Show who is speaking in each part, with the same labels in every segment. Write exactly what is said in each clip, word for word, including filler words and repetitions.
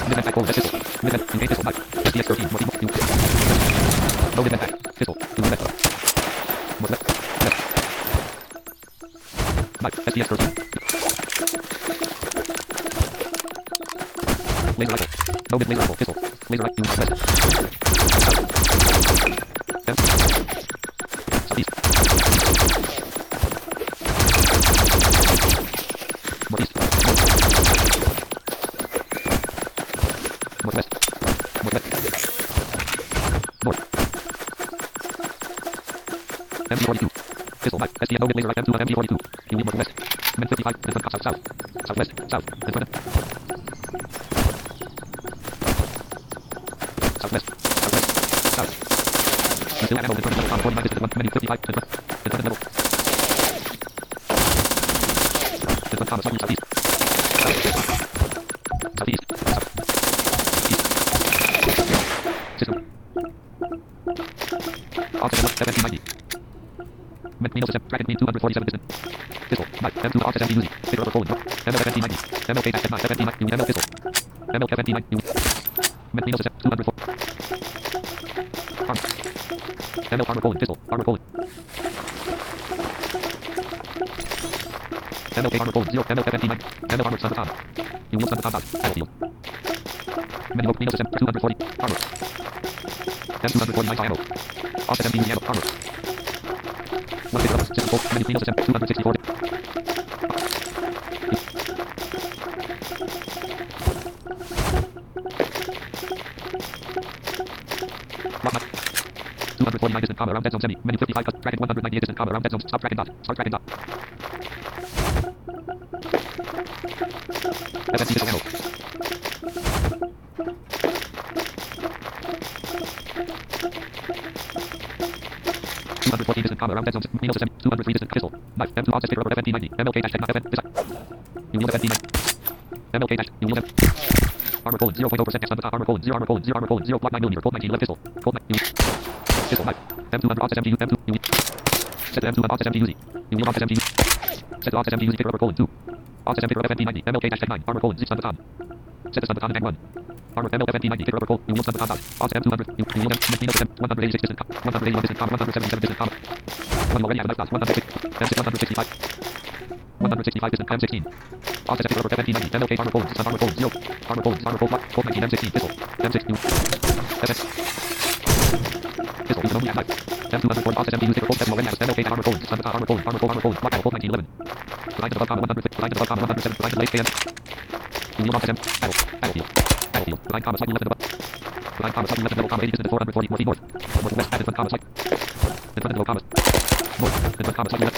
Speaker 1: Mid-vent back, forward, pistol. Mid-vent, engage pistol, back. S D S thirteen, more, more, no mid-vent back, pistol, to mid-vent up. More left, left. Back, S D S thirteen. Laser rifle, no mid laser rifle, pistol. Laser rifle, west. South. Left. Southeast. Northeast. Northwest. Northwest. North. M G forty-two. Pistol back. S D M no mid laser right. M two M G forty-two. Q northwest. Men fifty-five. South. South. Southwest. South. Southwest. Southwest. Southwest. South. Still ammo in front of metal. forty-nine distance. one menu fifty-five. In front. In front of metal. In front. Southeast. Southeast. Southeast. South. System. Offset seventeen ninety. Mental system. Bracket mean two forty-seven distance. Pistol. Knife. M two offset M P Uzi. Figure over forward. M L seventeen ninety. M L K dash seventeen ninety. M L pistol. M L seventeen ninety. Mental system. two hundred four. Arm. M L armor colon. Pistol. Armor colon. M L K armor colon. zero. M L seventeen ninety. M L armor sun baton. You will sun baton dot. Battlefield. Mental mental system. two hundred forty. Armor. M two forty-nine ammo. Offset M P ammo. Armor. one six system full. Mental mental system. two sixty-four. two forty-nine distant comma around dead zone semi. Menu fifty-five cut. Bracket one ninety-eight distant comma around dead zone. Stop bracket dot. Start bracket dot. F S D pistol ammo. two fourteen distant comma around dead zone. Mental system. two oh three distant pistol. Knife. M two offset figure over F N T ninety. M L K dash ten F N. You will F N T ninety. M L K dash. You will F. Armor colon. zero point zero percent X on the top. Armor colon. zero armor colon. zero armor colon. zero point nine millimeter. Colt nineteen left pistol. Colt nineteen. Pistol knife. M two offset M G U. M two. U. Set to M two offset M G U Z. You will offset M G U. Set to offset M G U Z figure over colon two. Offset M figure over F N T ninety. M L K dash ten nine. Armor colon. Zip stun baton. Set to stun baton and one. Armor M L F N T ninety figure over colon. You will stun baton dot. Offset M two hundred. You will Mental system. one eighty-six distant comma. one eighty-one distant comma. one seventy-seven distant comma. One already have a knife dot. one hundred six. M six one sixty-five. one sixty-five distant M sixteen. Offset figure over F N T ninety. M L K armor colon. Stun armor colon. zero. Armor colon. Armor colon. Colt nineteen M sixteen pistol. M six. U. F S. Pistol. You can only have knife. M two forty offset M P U figure Colt seven already has M L K armor colon. Stun baton armor colon. Armor colon. Armor colon. Black Colt nineteen eleven. Blind above comma one hundred. Blind above comma one hundred seven. Blind late K M. You will offset M. Battle. Battlefield. Battlefield. Blind comma slightly left of the butt. Blind comma slightly left of the comma eighty distant four forty north north. Northwest at in front comma slight. In front of the low comma. North. In front comma slightly left.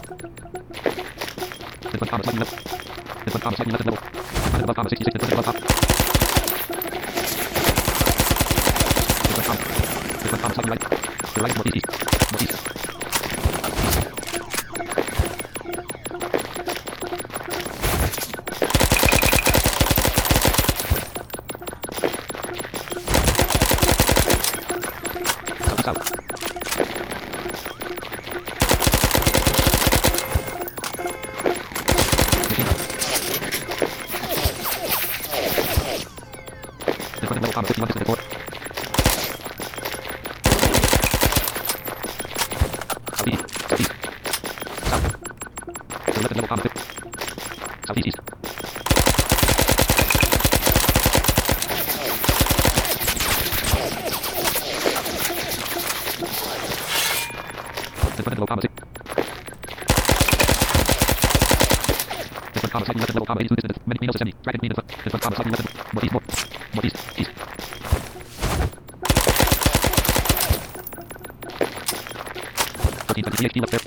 Speaker 1: In front comma slightly left. In front comma slightly left of the level. In front of the comma sixty-six. In front of the above comma. In front comma. In front comma slightly right. To the right northeast. Northeast. South. In front of level comma fifty-one distant four. Southeast. Southeast. South. To the left of level comma fifty. Southeast east. In front of level comma six. In front comma slightly left of level comma eighty-two distant. Many mental system. Bracket mean in front. In front comma slightly left of northeast north. Northeast east. thirteen twenty-three H P left there.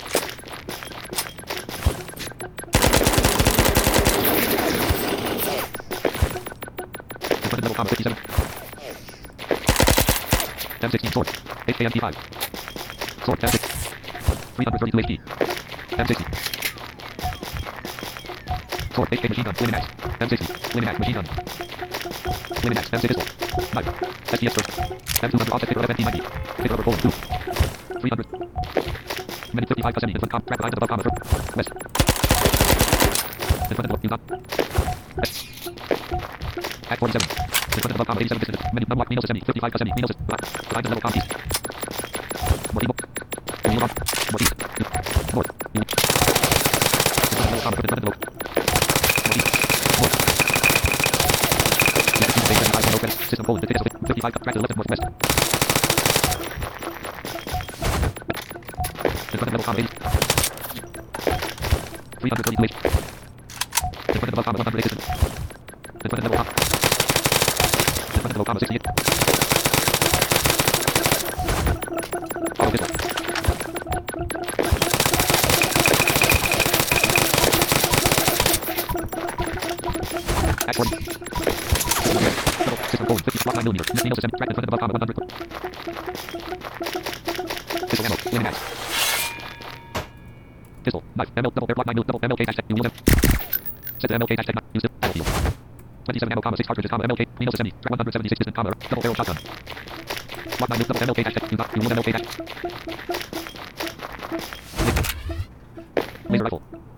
Speaker 1: In front of level comma fifty-seven. M sixteen sword. H K M P five. Sword M six. three thirty-two H P. M sixty. Sword H K machine gun. Winning axe. M sixty. Winning axe machine gun. Winning axe. M six pistol. Knife. S T S first. M two hundred offset figure of F N T ninety. Figure over colon two. three hundred. Minute fifty-five percent. In front comma. Bracket lines above comma third. West. In front of the you got. West. At forty-seven. Display above comma eighty-seven distance. Menu unlock Minos Assembly. fifty-five Assembly. Minos black. Behind the level comma east. More people. More on. More east. North. Display level comma in front of the load. More east. North. System colon. fifty-five track to the left and northwest. In front of the level comma eighty. three hundred thirty relation. In front of the level comma one hundred eight distance. In front of the level comma. In front of the level comma sixty-eight. Auto pistol. Act forty. System colon fifty block nine millimeter. Minos Assembly. Track in front of the level comma one hundred. Pistol ammo. Winning max. Pistol. Knife. M L double air block nine mil double M L K hashtag. You will have. Set the M L K hashtag. Use it. Battlefield. twenty-seven ammo comma six cartridges comma M L K. Minos Assembly. Track one hundred seventy-six distance comma double barrel shotgun. Block nine mil double M L K hashtag. You not. You will M L K hashtag. Laser rifle.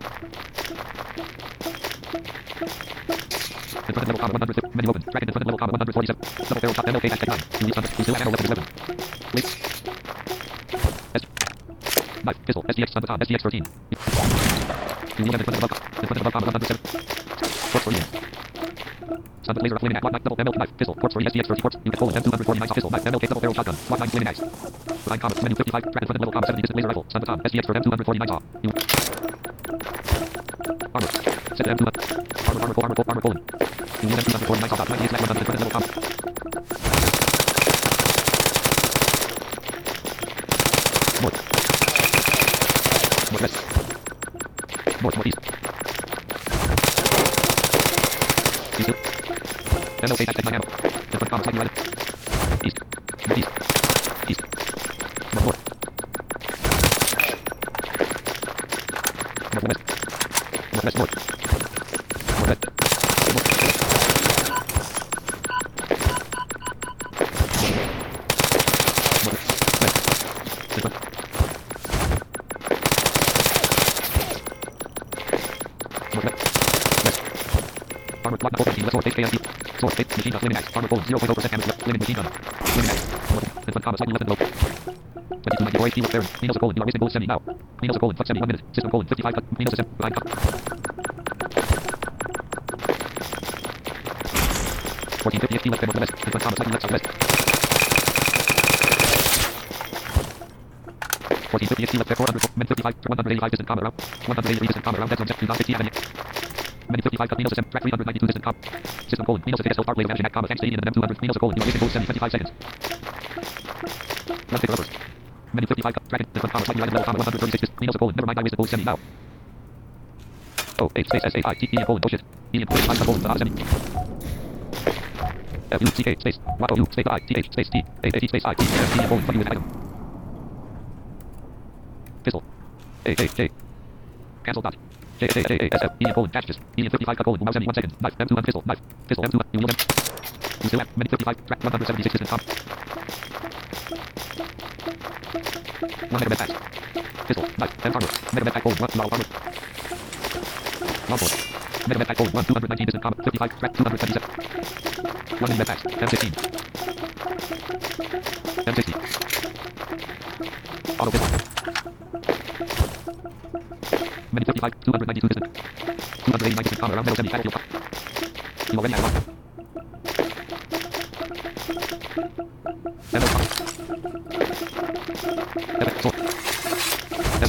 Speaker 1: In front of level comma one hundred. Menu open. Track in front of level comma one hundred forty-seven. Double barrel shot M L K hashtag nine. You use under. You still have ammo weapon eleven. Link. S. Knife. Pistol. S G X on the top. S G X thirteen. You will have in front of the level. In front of the level comma one hundred seven. Ports for Ian. Standard laser flaming axe. Block nine double M L K knife. Pistol. Ports for S G X thirty. Ports. Unit colon M two forty-nine. Pistol. Knife. M L K double barrel shotgun. Block nine flaming axe. Line comma. Menu fifty-five. Track in front of level comma seventy distance laser rifle. Standard top. S G X for M two forty-nine. Saw. You. Armor. Set to M two. Armor. Armor. Armor. Armor. Colon. You will M two forty-nine. Saw. ninety-eight slash one hundred in front of level comma. North. Northwest. North. Northeast. East. M L K hashtag nine ammo. In front comma slightly right. East. Northeast. East. North north. Northwest. Northwest north. Northwest. North. Armor block double machine, sword face K M P. Sword face machine gun, flaming axe. Armor colon zero point zero percent damage, flaming machine gun. Flaming axe. In front comma, slightly left and low. twenty-two ninety-four H P with bearing. Minos colon, you are wasting bullets seventy now. Minos colon, fuck seventy, one minute. System colon, fifty-five cut. Minos assembly, line cut. fourteen fifty H P left and northwest. In front comma, slightly left southwest. fourteen fifty H P left, four hundred, men fifty-five, one hundred eighty-five distant comma around. one hundred eighty-three distant comma around, dead zone, two thousand sixty avenue. Menu fifty-five cut. Minos assembly, track three hundred ninety-two distant comma. System colon, Minos fixed part laser action, comma, thanks to Ian and M two hundred. Minos colon, you are wasting bullets seventy, twenty-five seconds. Let's take rubbers. Menu fifty-five cut. Track in front comma, slightly right and level comma one hundred thirty-six. Minos colon, never mind, I wasted bullets seventy now. Oh, H space S A I T E colon, oh shit. Ian colon, five colon, the assembly. F U C K space, Y O U space I T H space T A A T space I T F T colon, fuck you with an item. Pistol. A A J. Cancel dot. J J J A S F. Ian colon, packages. Ian fifty-five cut colon, mouse seventy-one seconds. Knife, M two pistol, knife. Pistol, M two, you will M. You still have, menu fifty-five, track one hundred seventy-six distant comma. one megamet pass. Pistol, knife, M armor. Megamet pack colon, one, long armor. Longboard. Megamet pack colon, one, two hundred nineteen distant comma. fifty-five, track two hundred seventy-seven. one megamet packs, M sixteen. M sixty. Auto pistol. Menu fifty-five, two hundred ninety-two distant. two hundred eighty-nine distant comma around metal seventy battlefield comma. You already have one. Metal comma. Epic sword. M.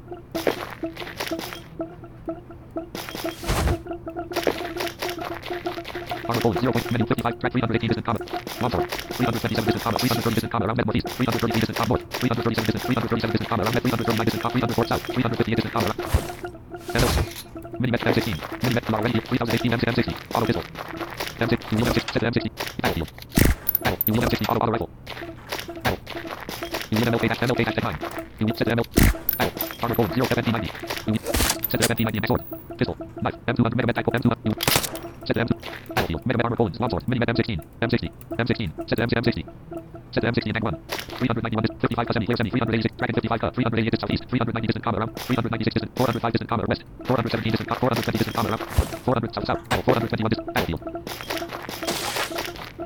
Speaker 1: Armor colon, zero point, menu fifty-five, track three hundred eighteen distant comma. Longsword. three hundred twenty-seven distant comma, three hundred thirty distant comma around med northeast. three hundred thirty-three distant comma north. three hundred thirty-seven distant, three hundred thirty-seven distant comma around med. three hundred thirty-nine distant comma, three hundred four south. three hundred fifty distant comma around. M L. Minimet M sixteen. Minimet Lar ready. three thousand H P M sixty. Auto pistol. M six. You will M six. Set to M sixty. Battlefield. Battle. You will M sixty. Auto auto rifle. Battle. You will M L K dash M L K dash nine. You will set to M L. Battle. Armor colon zero F N T ninety. You will set to F N T ninety next sword. Pistol. Knife. M two hundred megamet type M two hundred. You will set to M two. Battlefield. Megamet armor colon longsword. Minimet M sixteen. M sixty. M sixteen. Set to M sixty. Set to M sixteen tank one. three hundred ninety-one distant. fifty-five cut semi. Clear semi. three hundred eighty-six. Track in fifty-five cut. three hundred eighty-eight distant southeast. three hundred ninety distant comma around. three hundred ninety-six distant. four hundred five distant comma west. four hundred seventeen distant. four hundred twenty distant comma around. four hundred south south. Battle. four hundred twenty-one distant. Battlefield.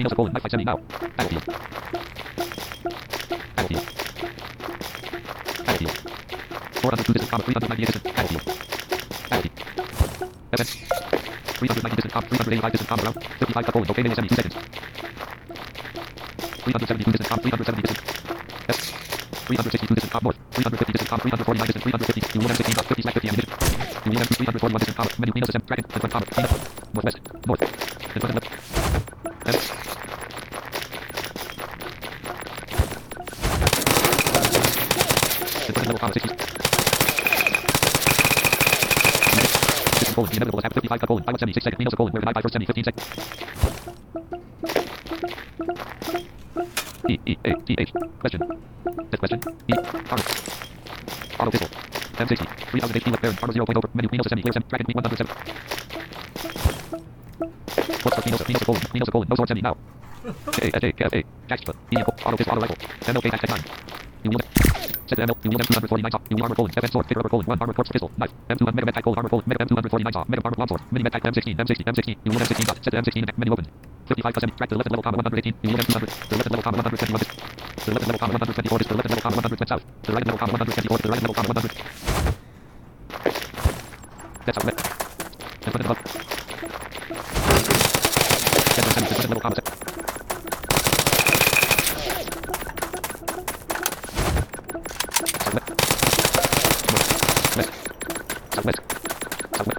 Speaker 1: Minos of Poland. Knife fight semi now. Battlefield. Battlefield. Battlefield. four hundred two distant comma. three hundred ninety-eight distant. Battlefield. Battlefield. Events. three hundred ninety distant comma. three hundred eighty-five distant comma round. fifty-five cut Poland. Okay, minute seventy-two seconds. three hundred seventy-two distant comma. three hundred seventy distant. Yes. three hundred sixty-two distant comma north. three hundred fifty distant comma. three hundred forty-nine distant. three hundred fifty. You will have sixteen dot fifty slash fifty ammunition. You will have three hundred forty-one distant comma. Menu Minos ascend. Bracket. Different comma. China. Northwest. North. Different left. Yes. Different level comma sixty. Poland, the inevitable attack, fifty-five cut Poland, I one seventy-six seconds, Minos of Poland, where denied by first seventy, fifteen seconds. E, E, A, T, H, question. This question, E, Arnold. Auto pistol, M sixty, three thousand H P left bearing, armor zero point over, menu, Minos assembly, clear assembly, bracket, me one hundred seven. Sports for Minos, Minos of Poland, Minos of Poland, no sword assembly now. K, S, A, K, F, A, Jackson, E, auto pistol, auto rifle, M L K, hashtag nine. You will set the M L, you will have two hundred forty-nine top, you will armor Poland, F N sword, thicker rubber Poland, one armor corpse pistol, knife, M two hundred mega med pack Poland, armor Poland, mega M two hundred forty-nine top, mega armor longsword, mini med pack M sixteen, M sixty, M sixteen, you will have M sixteen dot, set the M sixteen attack menu open. fifty-five percent, track to the left level comma one hundred eighteen, you will have two hundred, to the left level comma one hundred twenty-one, to the left level comma one hundred twenty-four, to the left level comma one hundred west south, to the right level comma one hundred twenty-four, to the right level comma one hundred. That's our left. And put it above. That's our center, level comma set. Southwest. Southwest.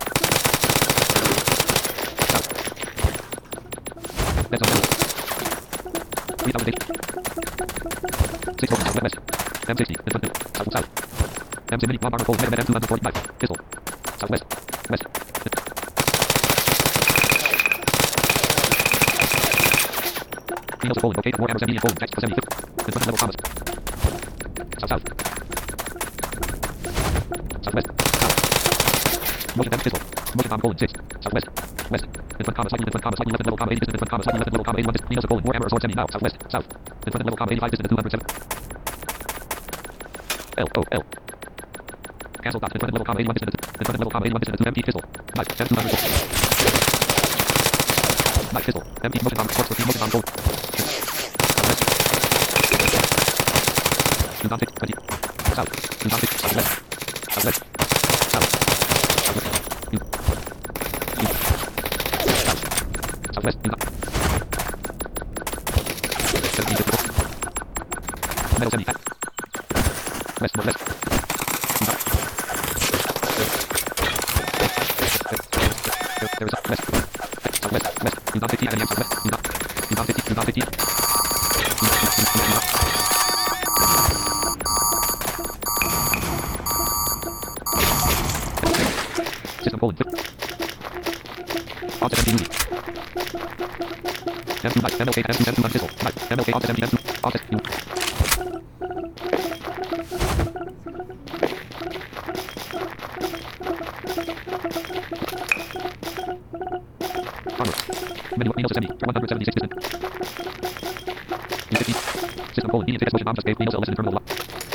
Speaker 1: South. That's on level. three thousand eight. six four southwest. M sixty. In front. South south. M seventy. One armor Poland. Mega M two hundred forty-five. Pistol. Southwest. West. Minos of Poland. Okay. More armor seventy in Poland. Jackson seventy-fifth. In front level commas. South south. Southwest. Motion damage pistol. Motion bomb Poland six. Southwest. West. In front comma slightly in front comma slightly left level comma eighty distant in front comma slightly left level comma eighty-one distant. Minos of Poland. War hammer or sword seventy now. Southwest. South. In front level comma eighty-five distant two hundred seven. L O L. Castle dot in front level comma eighty-one distant in front level comma eighty-one distant two M P pistol. Knife. M two hundred. Knife pistol. M P motion bomb sports with motion bomb Poland. Southwest. Two bomb six twenty. South. Two bomb six southwest. Southwest. South. Southwest. Metal seventy. West, northwest. There is a west. Southwest, west. You got fifty, and you southwest. You got, you got fifty, you got fifty. System Poland. Offset M P movie. M two knife, M L K, M two, M two pistol, knife, M L K, offset M P, M two, offset, you. Armor. Menu, Minos assembly, one hundred seventy-six distant. fifty. System Poland, medium thick motion bomb just gave Minos a lesson in terminal lock.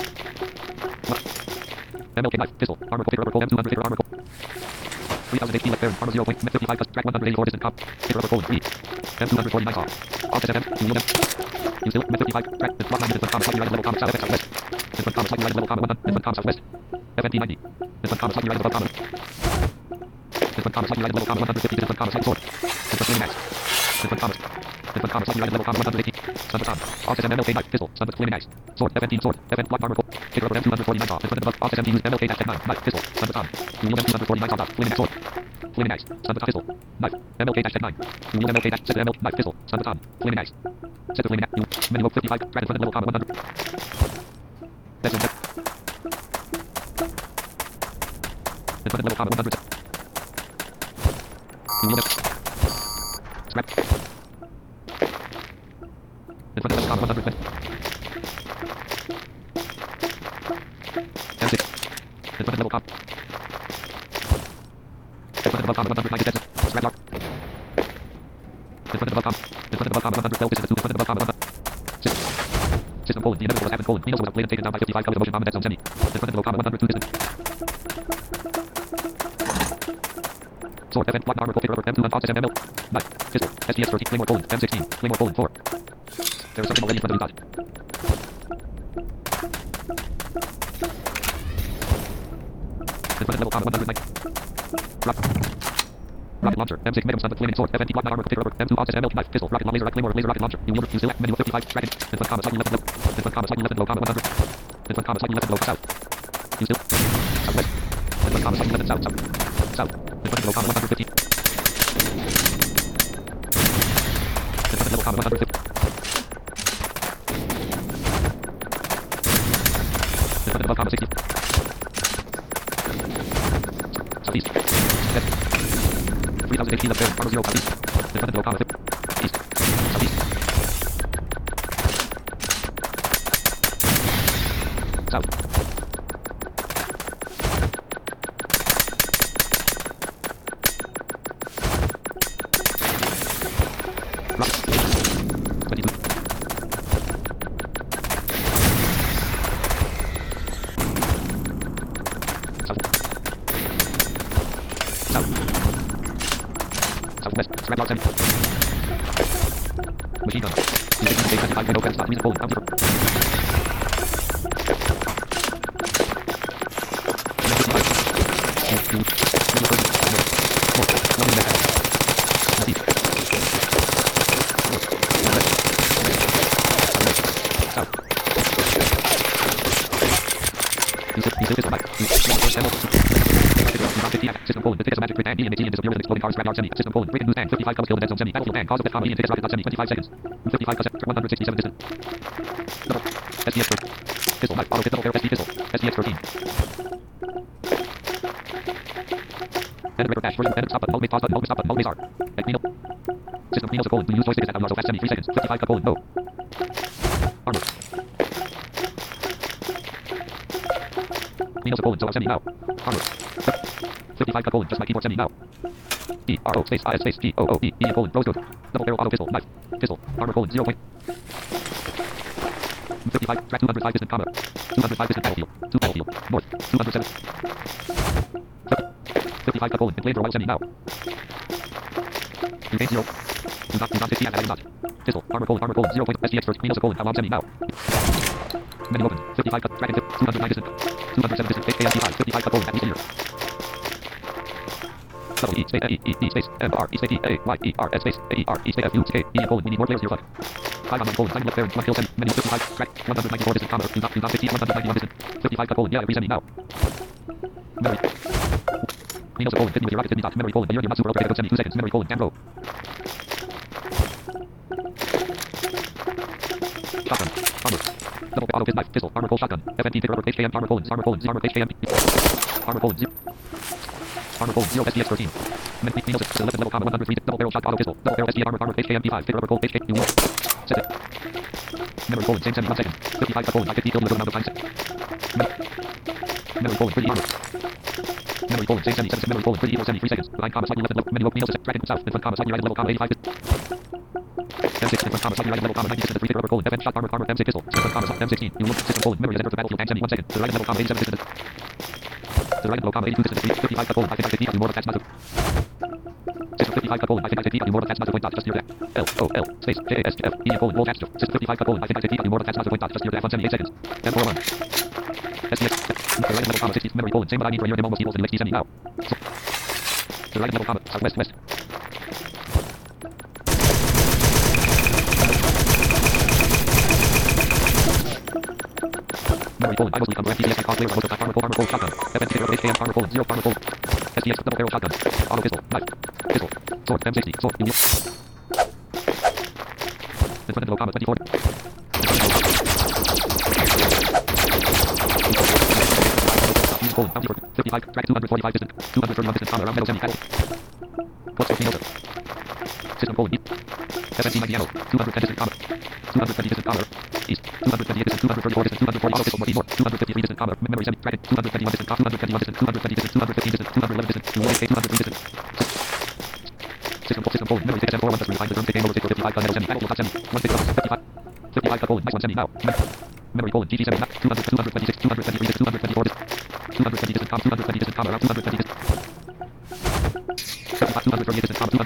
Speaker 1: M L K knife, pistol, armor core, rubber core, M two hundred, armor core. three thousand H P left bearing, armor zero point fifty-five, track one hundred eighty-four distant comp, rubber Poland, three. M two hundred forty-nine saw. Offset M M, you will them. You still, M fifty-five, track, the block nine distant comma, slightly right level comma, south, F X southwest. Distant comma, slightly right level comma, one hundred, distant comma, southwest. F N T ninety. Distant comma, slightly right above comma. Distant comma, slightly right level comma, one hundred fifty, distant comma, slight sword. Distant flaming axe. Distant comma. Distant comma, slightly right level comma, one hundred eighty. Sun baton. Offset M M L K knife, pistol, sun with flaming axe. Sword, F N T sword, F N block armor core. Thick rubber M two hundred forty-nine saw. In front of above, offset M T use M L K hashtag nine, knife, pistol, sun baton. You will M two hundred forty-nine saw dot, flaming axe sword. Flaming axe, sun baton, pistol, knife, M L K hashtag nine. You will M L K dash, set M L, knife, pistol, sun baton, flaming axe. Set the flaming axe, you, menu fifty-five, track in front of level comma one hundred. That's it, that's in front of level comma one hundred. You will scrap. In front of level comma one hundred. M six. In front of level comma. In front of level comma one hundred ninety cents. Scrap lock. In front of level comma. In front of level comma one hundred twelve distance two. In front of level comma one hundred. System. System Poland. The inevitable has happened Poland. Minos was outplayed and taken down by fifty-five. Counter motion bomb and that's on semi. In front of level comma one hundred two distance. Sword, F N, block, armor, full, rubber, M two, unbox, M L, knife, pistol, S T S thirteen, Claymore, Poland, M sixteen, Claymore, Poland, four. There is something already in front of you, dot. In front of level, comma, one hundred nine. Rock. Rocket launcher, M six, medium stun, flaming sword, F N T, block, armor, full, rubber, M two, offset, M L, knife, pistol, rocket, laser, Claymore, laser, rocket launcher, new order, use select, menu, fifty-five, dragon, in front, comma, slightly left, low, in front, comma, slightly left, low, comma, one hundred. In front, comma, slightly left, low, south. You still? Southwest. In front, comma, slightly left, south, south. South. In front, low, comma, one hundred fifty. In front, level, comma, one hundred fifty. In front, above, comma, sixty. Southeast. West. three thousand eighteen left there, armor zero, southeast. In front, low, comma, fifty. East. Southeast. South. Right. twenty-two. South. South. Southwest. Scrap yard, seventy. Machine gun. Music, music, twenty-five, no credit, stop, music, Poland, counter. System colon, the tickets of magic trick and medium AT and disappear with an exploding car, scrap yard, semi. System colon, break and boost tank, fifty-five kills, kill the dead zone, semi. Battlefield tank, cause of death, comma, medium tickets, rocket, dot, semi. twenty-five seconds. fifty-five cassette, one hundred sixty-seven distant. Double. S D X thirteen. Pistol, knife, auto, double barrel, S D pistol. S D X thirteen. Edit record dash, version, edit, stop button, hold, pause button, hold, stop button, hold, R. Back, Mino. System, Mino, colon, use joystick, at so fast, semi, three seconds. fifty-five, colon, no. Armor. Mino, colon, so, semi, now. Armor. fifty-five, colon, just my keyboard, semi, now. E, R, O, space, I, S, space, T, O, O, E, E, colon, rose good. Double barrel, auto, pistol, knife, pistol, armor, colon, zero point. fifty-five, track two hundred five, distant, comma. two hundred five, distant, battlefield. two, battlefield, north. two hundred seven. fifty-five, colon, enclave, royal, semi, now. You gain zero. Do not, do not, fifty, and not. Pistol, armor, colon, armor, colon, zero point, S D X first, Mino, colon, how, semi, now. Menu open, fifty-five, cut, dragon, two hundred nine, distant. two hundred seven, distant, H K M P five, fifty-five, colon, at least a year. Double E, space, E, E, E, space, M, R, E, space, E, A, Y, E, R, S, space, A, E, R, E, space, F, U, K, E, colon, we need more players here, fuck. five on colon, time left there, one kill, seven, menu, fifty-five, track, one hundred ninety-four, distant, comma, do not, do not, fifty, one hundred ninety-one, distant, fifty-five, colon, yeah, every semi, now. Memory. Mino's colon, fifty with your rocket, fifty dot, memory, colon, the year, you not super rotate, semi, two seconds, memory, colon, can row. Shotgun, armor. Double auto, knife, pistol, armor, colon, shotgun, F N T, rubber, H K M, armor, colon, armor, colon, armor, H K M, armor, colon, zero. Armor, colon, zero, S D X thirteen. Mino's eleven level, comma, one hundred three, double barrel, shot, auto, pistol, double barrel, S D armor, armor, H K M P five, fit, rubber, colon, H K, new one. Set it. Memory, colon, same, semi, one second. fifty-five, colon, I fifty, kill, little amount of time, set. Memory, colon, pretty armor. Memory, colon, same, semi, seven, memory, colon, pretty equal, semi, three seconds. Line, comma, slightly left, level, menu, Mino's, dragon, south, in front, comma, slightly right, level, comma, eighty-five, M six, in front, comma, slightly right, level, comma, ninety, distant, three, rubber, colon, F N, shot, armor, armor, M six, pistol, in front, comma, M sixteen, you look, system, colon, memory, reserve for battlefield, tank, semi, one second. To the right, level, comma, eighty-seven, distant. To the right, level, comma, eighty-two, distant, three, fifty-five, colon, I think I fifty, you more attached, not to. System fifty-five, colon, I think I fifty, you more attached, not to point, dot, just near that. L, O, L, space, J, S, F, E, colon, wall, attached to. System fifty-five, colon, I think I fifty, you more attached, not to point, dot, just near that, one seventy-eight seconds. ten, four, one. S D X, to the right, level, comma, sixty, memory, colon, same what I need for a year, almost equals in sixty, semi, now. So, to the right, level, comma, southwest, west. Memory, colon, I was leak, F T S, cause, layer, motor, armor, colon, armor, colon, shotgun. F N T, H K M, armor, colon, zero, armor, colon. S D X, double barrel, shotgun. Auto, pistol, knife, pistol, sword, M sixty, sword, you. In front of the comma, twenty-four. Colon, fifty-five, track two hundred forty-five, distant, two hundred thirty-one, distant, comma, around metal, semi, battle. What's your Mino's? System, colon, E. F N T, Mighty Ammo, two hundred ten, distant, comma. two hundred twenty, distant, comma. East, two hundred twenty, distant, two hundred thirty-four, distant, two hundred forty, auto, pistol, north, two hundred fifty-three, distant, comma, memory, semi, bracket, two hundred twenty-one, distant, two hundred twenty-one, distant, two hundred twenty, distant, two hundred fifteen, distant, two hundred eleven, distant, two hundred eight, two hundred three, distant. System, system, colon, memory, ticket, four, one, behind the term, game over, ticket, fifty-five, gun, metal, semi, battle, hot, semi, one fifty, fifty-five, fifty-five, colon, nice one, semi, now. Memory, colon, G G, semi, two hundred, two hundred twenty-six, two hundred twenty-three, two hundred twenty-four, distant, two hundred twenty, distant, comma, two hundred twenty, distant, comma, around two hundred twenty, distant.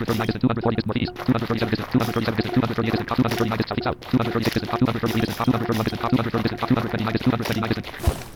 Speaker 1: thirty-nine distance, two hundred forty distance northeast, two hundred thirty-seven distance, two hundred thirty-seven distance, two hundred thirty-eight distance, two hundred thirty-nine distance southeast south, two hundred thirty-six distance, two hundred thirty-three distance, two hundred thirty-one distance, two hundred thirty distance, two hundred twenty-nine distance, two hundred twenty-nine distance.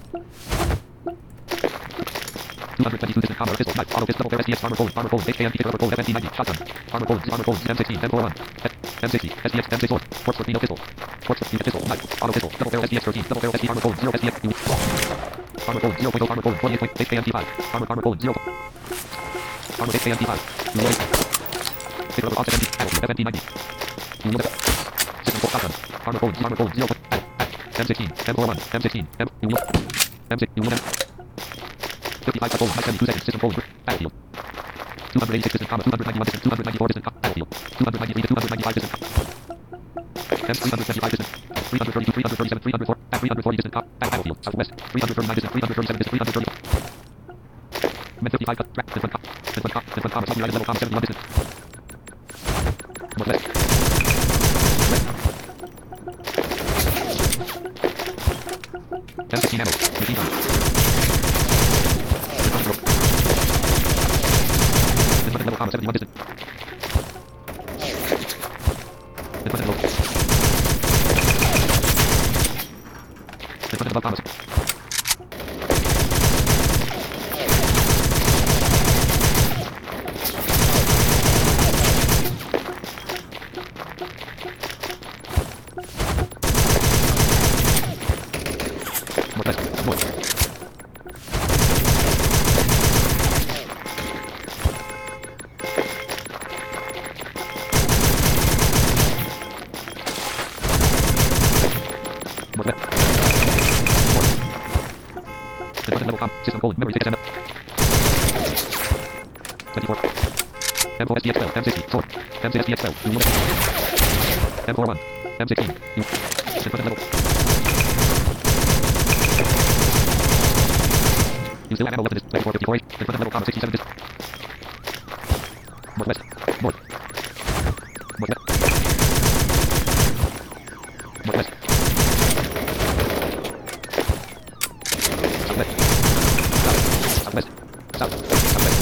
Speaker 1: two hundred twenty-two distance, comma, pistol, knife, auto, pistol, double barrel, S D X, armor Poland, armor Poland, H K M P, armor Poland, F M P ninety, shotgun, armor Poland, armor Poland, M sixteen, M four one, M sixty, S D X, M six four, Force Torpedo pistol, Force Torpedo pistol, knife, auto pistol, double barrel, S D X thirteen, double barrel, S D armor Poland, zero S D X, armor Poland, zero point zero, armor Poland, forty-eight point, H K M P five, armor, armor Poland, zero, armor, H K M P five, pistol, level, offset, M P, F M P ninety, system, full shotgun, armor Poland, armor Poland, zero, M sixteen, M four one, M sixteen, M, M six, fifty-five Poland, high seventy-two seconds, system Poland, battlefield. two hundred eighty-six distance, comma, two hundred ninety-one distance, two hundred ninety-four distance, battlefield. two hundred ninety-three to two hundred ninety-five distance, M three hundred twenty-five distance, three hundred thirty-two, three hundred thirty-seven, three hundred four, at three hundred forty distance, battlefield, southwest, three hundred thirty-nine distance, three hundred thirty-seven distance, three hundred thirty. Med fifty-five, cut, track, midfront, midfront, midfront, comma, south United level, comma, seventy-one distance. Northwest. M sixteen ammo, machine gun. Midfront level, comma, seventy-one distance. Midfront level. Midfront level, comma. System Poland, memory six M. twenty-four. M four S D X twelve, M sixty, sword. M six S D X twelve, M four one, M sixteen, input level. You still have ammo left in this, twenty-four fifty-four, input level, comma, sixty-seven distance. Northwest, north. Northwest. Northwest. Southwest. South. Southwest.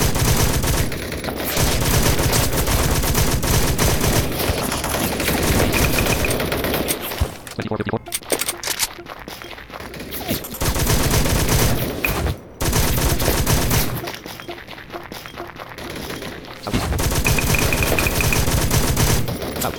Speaker 1: twenty-four fifty-four. East. Southeast. South.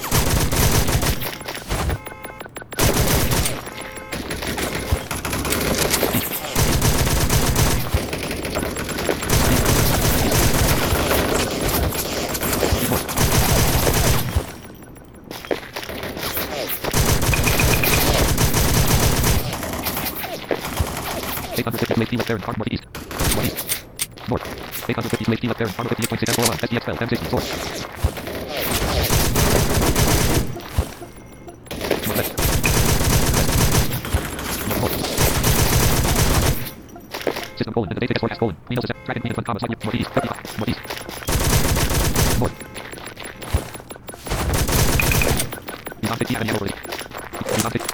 Speaker 1: eight hundred fifty left there in arm northeast. Northeast. North. eight hundred fifty left there in arm fifty-eight point six M four one, S D X twelve, M sixty, north. Northwest. West. North. System Poland, and the data forecast Poland. Nino system, dragon, Nino, comma, slightly, northeast, thirty-five, northeast. North. Beyond fifty, and yellow, beyond fifty.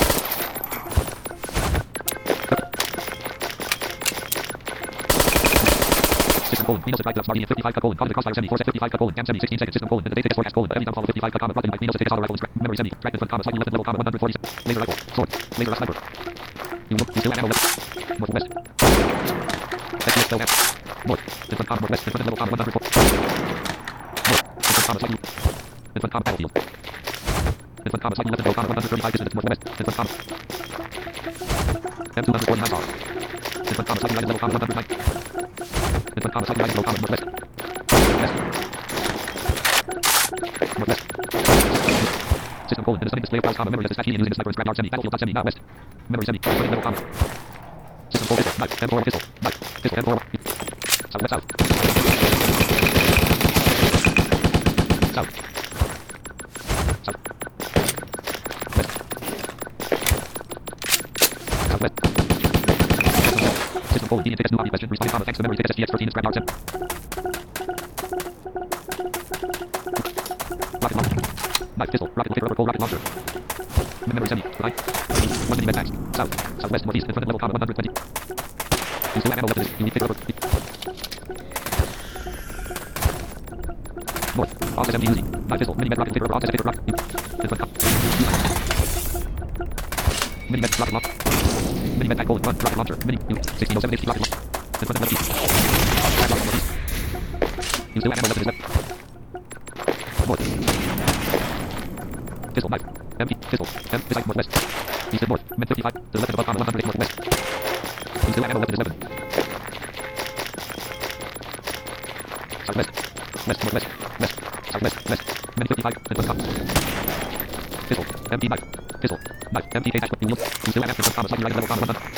Speaker 1: System Poland, Nino supply clubs, Marine, fifty-five, Poland, Colin, crossfire, seventy-four, fifty-five, Poland, M seventy, sixteen seconds, system Poland, and the data forecast Poland, enemy downfall, fifty-five, comma, button, Nino six, auto rifle, memory, seventy, track, midfront, comma, slightly left level, comma, one hundred forty, laser rifle, sword, laser sniper. You look, you still have ammo left. Northwest. S D X twelve, north, midfront, comma, northwest, midfront level, comma, one hundred four. North, midfront, comma, slightly, midfront, comma, battlefield. Midfront, comma, slightly left level, comma, one hundred thirty-five distance, northwest, midfront, comma. M two forty-nine bar. Midfront, comma, slightly right level, comma, one hundred nine. Midfront, comma, slightly right level, comma, northwest. West. Northwest. System Poland, and the stunning display of browse, comma, memory, dispatch, using the sniper and scrap large semi, battlefield, semi, now west. Memory, semi, stunning level, comma. System Poland, pistol, knife, M four pistol, knife, pistol, M four south, west, south. South. South. West. Southwest. System Poland, medium tickets, new hobby question, responding, comma, thanks to memory tickets, S D X thirteen, and scrap large semi. Rocket launcher. Knife, pistol, rocket launcher, rubber pole, rocket launcher. Memory semi, right. One mini med packs. South, southwest, northeast, in front of level, comma, one hundred twenty. You still have ammo left in this. You need to pick rubber. North. S M G Uzi. Knife pistol. Mini med rocket configurable rocket configurable rocket. Different cup. Mini med rocket launcher. Mini med colon one rocket launcher. Mini sixteen oh seven H P rocket launcher. Different left key. Use new ammo weapon is left. North. Pistol knife. M P pistol. M beside northwest. East and north. Mid fifty-five. To the left of above comma one hundred northwest. Use new ammo weapon is eleven. Southwest. West, northwest. West. Southwest. West. Mid fifty-five. Different comma. Pistol. M P knife. Pistol. Knife. M P K dash. You look. Use new ammo different comma. Slightly right level comma one hundred.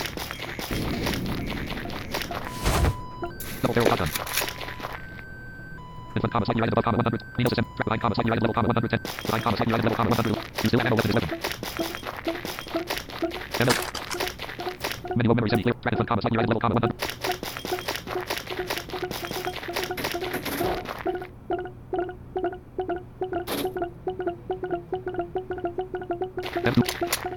Speaker 1: Double barrel shotgun. Different comma. Slightly right above comma one hundred. Needle system. Track line comma. Slightly right level comma one hundred ten. Line comma. Slightly right level comma one hundred. Use new ammo weapon is eleven. M L. Menu memory semi clear. Track different comma. Slightly right level comma one hundred. M two.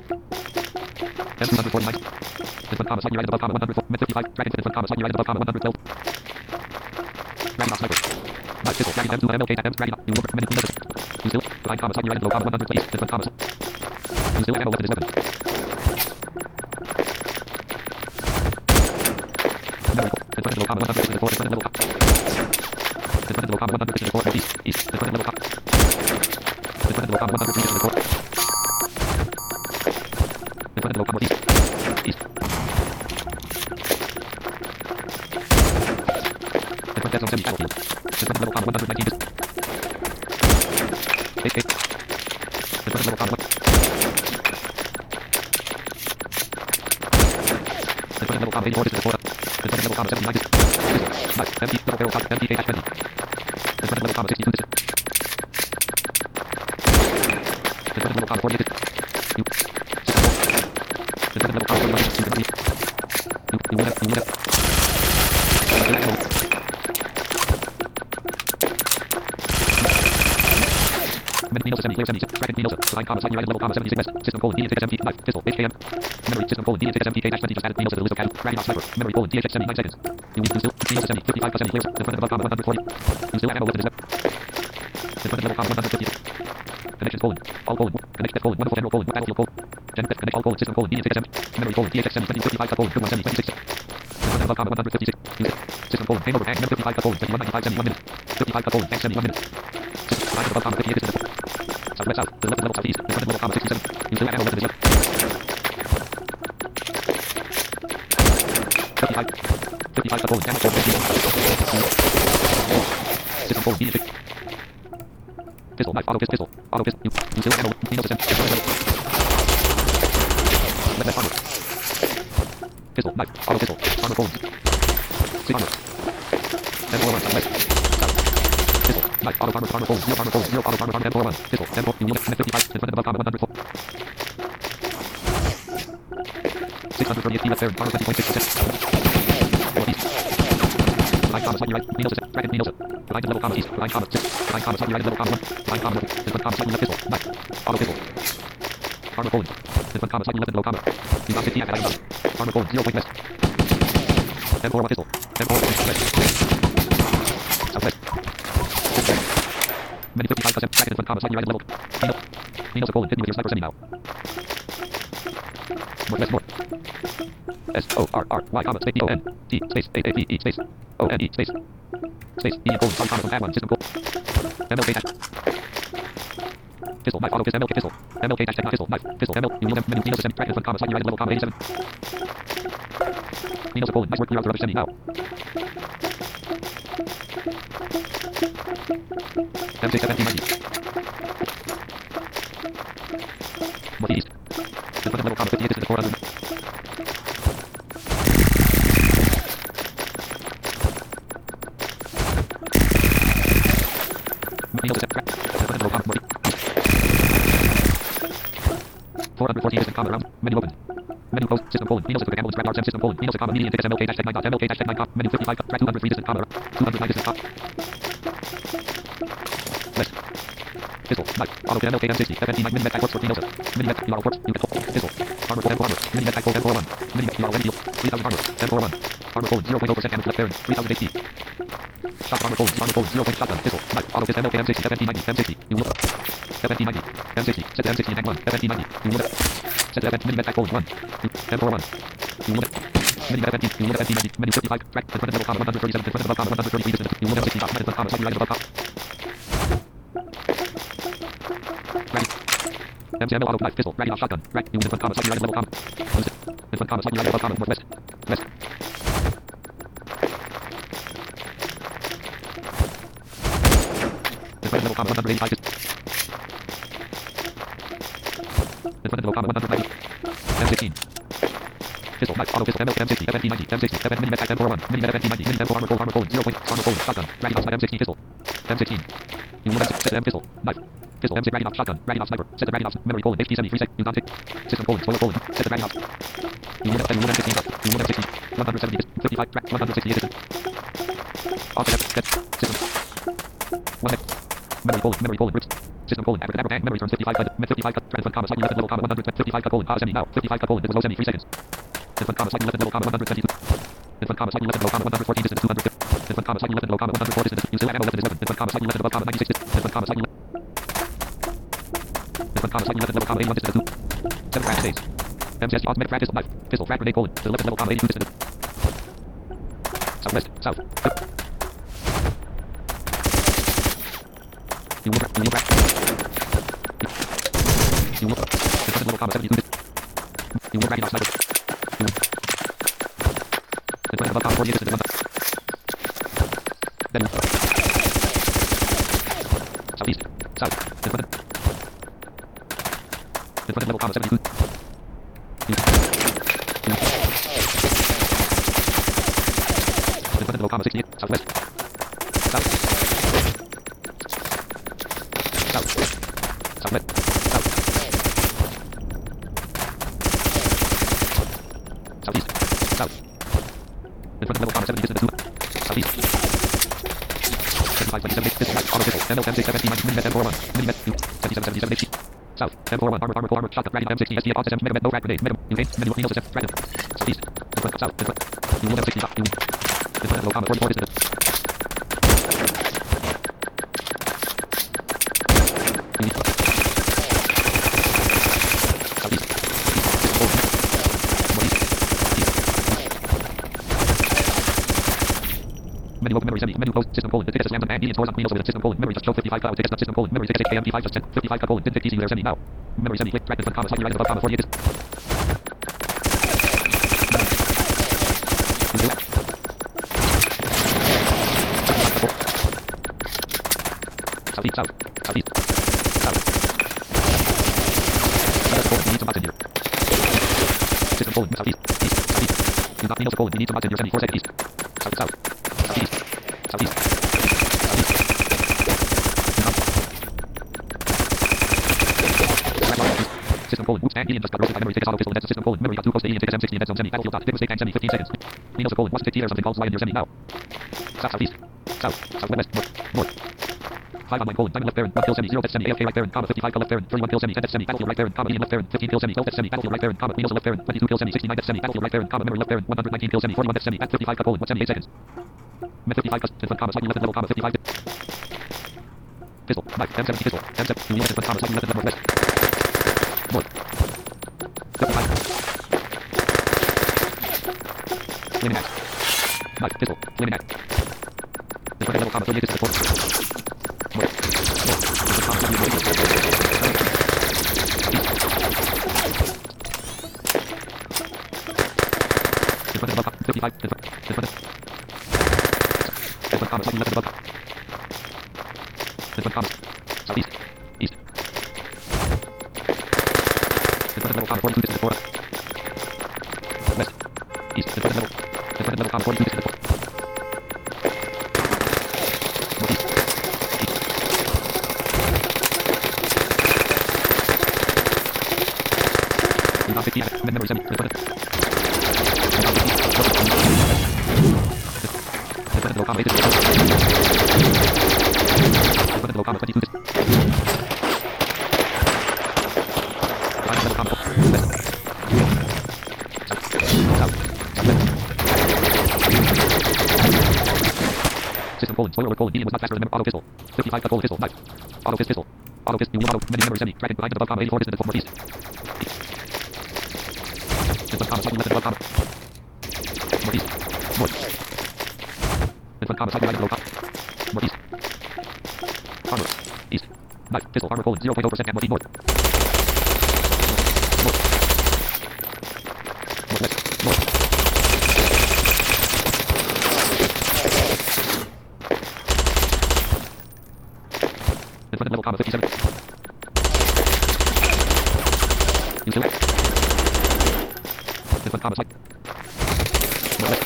Speaker 1: M two hundred forty-nine. Different comma. Slightly right above comma one hundred four. Mid fifty-five. Track different comma. Slightly right above comma one hundred twelve. Dragon off sniper. Knife pistol. Dragon M two M L K M. Dragon off. You look. Minute. Use still. Line comma. Slightly right below comma one hundred twenty. Different commas. Use still. Ammo weapon is eleven. Memory. Different below comma one hundred sixty-four. Different level comma. Different below comma one hundred sixty-four. East. East. Different level comma. Different below comma one hundred sixty-four. Different below comma east. East. Different dead zone semi battlefield. Different level comma one hundred nineteen. Eight eight. Different level comma one. Different level comma eighty-four. Different level comma seventy-nine. Knife. M P double barrel shotgun. M P K dash twenty. Different level comma sixty-two. Different level comma forty-eight. You. Different level comma forty-one. You. You will have. You will have. Needle semi clear semi bracket needle line comma slightly right level comma seventy-six west system colon D H six M P knife pistol H K M memory system colon D H six M P K dash twenty just added needle to the list of cattle dragon off sniper memory colon D H X seventy-nine seconds you need to still needle semi fifty-five semi clear different above comma one hundred forty you still ammo weapon is left different level comma one hundred fifty connections colon all colon connection colon wonderful general colon battlefield colon gen connect all colon system colon D H six M memory colon D H X seventy twenty fifty-five colon one semi twenty-six different above comma one hundred fifty-six use it system colon game over hang fifty-five colon twenty-one ninety-five semi one minute fifty-five colon hang semi one minute line above comma fifty-eight is southwest south, to the left of level southeast, different level comma sixty-seven. Use new ammo weapon is left. fifty-five. fifty-five colon damage colon fifty. System colon D H. Pistol, knife, auto pistol, auto pistol. Use new ammo, needle system. Left left armor. Pistol, knife, auto pistol, armor colon. Six armor. M four one, southwest. Pistol, knife, auto armor, armor colon, zero armor colon, zero auto armor, armor, M four one, pistol, M four, you will have fifty-five, in front of above comma one hundred four. six hundred thirty-eight feet left there, armor twenty point six percent. Northeast. Line comma, slightly right, needle system, bracket needle system. Line to level comma east, line comma six, line comma slightly right level comma one, line comma left, different comma slightly left pistol, knife, auto pistol. Armor colon, different comma slightly left below comma. You got fifty at item down. Armor colon, zero point west. M four one pistol, M four one west. Southwest. Many fifty-five percent bracket in front comma slightly right level. Needle. Needle colon, hit me with your sniper semi now. Northwest north. S O R R Y comma space D O N T space A A P E space O N E space space E colon one comma from add one system colon. M L K dash. Pistol knife auto pistol M L K pistol M L K dash ten pistol knife pistol M L you will have many needle system bracket in front comma slightly right level comma eighty-seven. Needle colon nice work clear out the rubbish semi now. M six seventeen ninety. Northeast. Different level comma fifty-eight to the four hundred. Needle system track. Different level comma northeast. four hundred fourteen system comma around. Menu open. Menu closed. System colon. Needle system ambulance track R S M system colon. Needle comma median tickets M L K dash nine dot M L K dash nine dot. Menu fifty-five track two hundred three system comma two hundred nine system comma. West. Pistol, knife, auto M L K M sixty, F N T nine, mini med corpse fourteen oh seven, mini med auto corpse, you get pistol, armor, M four armor, mini med four armor, mini med auto N field, three thousand armor, M four one, Armor Colon, zero point zero percent damage left Baron, three thousand H P. Shot Armor Colon, Armor Colon, zero point shotgun, pistol, knife, auto pistol, M L K, M sixty, F M P ninety, M sixty, new look. F M P ninety, M sixty, set to M sixty and one, F M P ninety, new look. Set to F M P, mini med Colon one, M four one, new look. Mini med F M P, new look F M P ninety, menu fifty-five, track, confront level comma one hundred thirty-seven, confront above comma one hundred thirty-three, distance, new look M sixty, top, medicine comma, slightly right above comma. Ready. M C M L auto knife, pistol, ready off shotgun, rack, new confront comma, slightly right level comma. Confront comma, slightly right above comma, northwest, west. Confront level comma one hundred eighty-five, confront level comma one hundred ninety, M sixteen. Pistol, knife, auto pistol, M L K, M sixty, F M P ninety, M sixty, F M, mini med, M four one, mini med, F M P ninety, mini med, armor Colon, armor Colon, zero point, armor Colon, shotgun, ready off, M sixteen, pistol, M sixteen. You will set M pistol, knife, pistol, M six, ready off, shotgun, ready off, sniper, set the ready off, memory Colon, H P seventy, free sec, you can't take, system Colon, spoiler Colon, set the ready off. You will M sixteen, you will M sixty, one hundred seventy, fifty-five, track, one hundred sixty, distance. Offset, set, system. One hit, memory Colon, memory Colon, rips. System Colon, average, average, memory turn, fifty-five, fifty-five, cut, transfer, comma, slightly left, level, comma, one hundred, fifty-five, cut, Colon, pause, semi, now, fifty-five, cut, Colon, it was low, semi, three seconds. Transfer, comma, slightly left, level, comma, one hundred twenty-two. Transfer, comma, slightly left, level, comma, one hundred fourteen, distance, two hundred fifty. Transfer, comma, slightly left, level, comma, one hundred four, distance, you still have ammo left in this weapon. Transfer, comma, slightly left, above, comma, ninety-six, distance. Transfer, comma, slightly left. Transfer, comma, slightly left, level, comma, eighty-one, distance, two. Seven frag stays. M C S, automatic frag, pistol, knife, pistol, frag, grenade, Colon, to the left, level, comma, eighty-two, distance. Southwest, south. You will, you will back. You will, confront level, comma, seventy-two, distance. You will, ready off, sniper. You will. Confront above, comma, forty-eight, distance, one. Then you. Southeast, south, confront. Confront level, comma, seventy-two. You. You. Confront level, comma, sixty-eight, southwest. South. South. Southwest. South. Southeast. South. Confront level, comma, seventy, distance, two. Southeast. seventy-five, twenty-seven, this is like auto pistol, M L, M six, F M P ninety, mini med, M four one, mini med, seventy-seven, seventy-seven, H P. South, M four one, armor, armor, armor, shotgun, ready, M sixteen, S D F, offset, mega med, no frag, grenade, mega, you hate, menu, needle system, random. Southeast. Confront, south, confront. You will M sixteen, top, you. Confront level, comma, forty-four, distance. Menu open memory semi, menu post, system Colon, the ticket slam and median scores on Queen with system Colon, memory just show fifty-five cloud tickets, system Colon, memory six K M P five just ten, fifty-five Colon, did fifty there semi now. Memory semi, click, track, comma, slightly right above, comma, forty-eight. Southeast, south, southeast, south. Colon, we need some mods in here. System Colon, southeast, east, southeast. Do not need Colon, we need some mods in here, semi, four seconds east. South, south. Southeast. Southeast. Southeast. System Colon. Whoops. And Alien just got roasted by memory tickets. Auto pistol. That's a system Colon. Memory got too close to Alien tickets. M sixteen. That's on semi. Battlefield dot. Big mistake. And semi. fifteen seconds. Needles Colon. What's fifty or something? Calls light in your semi now. South. Southeast. South. Southwest. North. North. Five on my Colon. Diamond left Baron. One kill semi. Zero death semi. A F K right Baron. Comma. fifty-five kill left Baron. thirty-one kill semi. ten death semi. Battlefield right Baron. Comma. Alien left Baron. fifteen kill semi. twelve death semi. Battlefield right Baron. Comma. Needles left Baron. twenty-two kill semi. sixty-nine death semi. Battlefield right Baron. Comma. Memory left Baron. one hundred nineteen kill semi. forty-one death semi. At fifty-five cut Colon. What semi? eight seconds. Med fifty-five custom. Comma. Slightly left level. Comma. fifty-five. Pistol. Knife. M seventy pistol. M seventy. You will left comma. Slightly left northwest. North. fifty-five. Flaming axe. Knife. Pistol. Flaming axe. Different level comma. thirty-eight distance. North. North. North. Comma. Slightly left. Different level comma. fifty-five. Different. Different. Different comma. Slightly left above. Different comma. Southeast. East. Different level comma. forty-two distance. Four. West. East. Different level. Different level comma. forty-two distance. Four. Northeast. East. Not fifty. Memory semi. Different. Different level comma. eight distance. Different level comma. twenty-two distance. Five level comma. West. South. South. Southwest. System colon. Spoiler alert colon. Medium was not faster than auto pistol. fifty-five cut colon pistol. Knife. Auto fist pistol. Auto fist. You will auto. Many memory semi. Dragon behind and above comma. eighty-four distance northeast. In front comma. Slightly left and above comma. Northeast. North. In front comma. Slightly right and below comma. Northeast. Armor. East. Knife. Pistol. Armor colon. zero point zero percent. Northeast north. North. Northwest. North. In front of level comma fifty-seven. You still? In front comma slight. Northwest.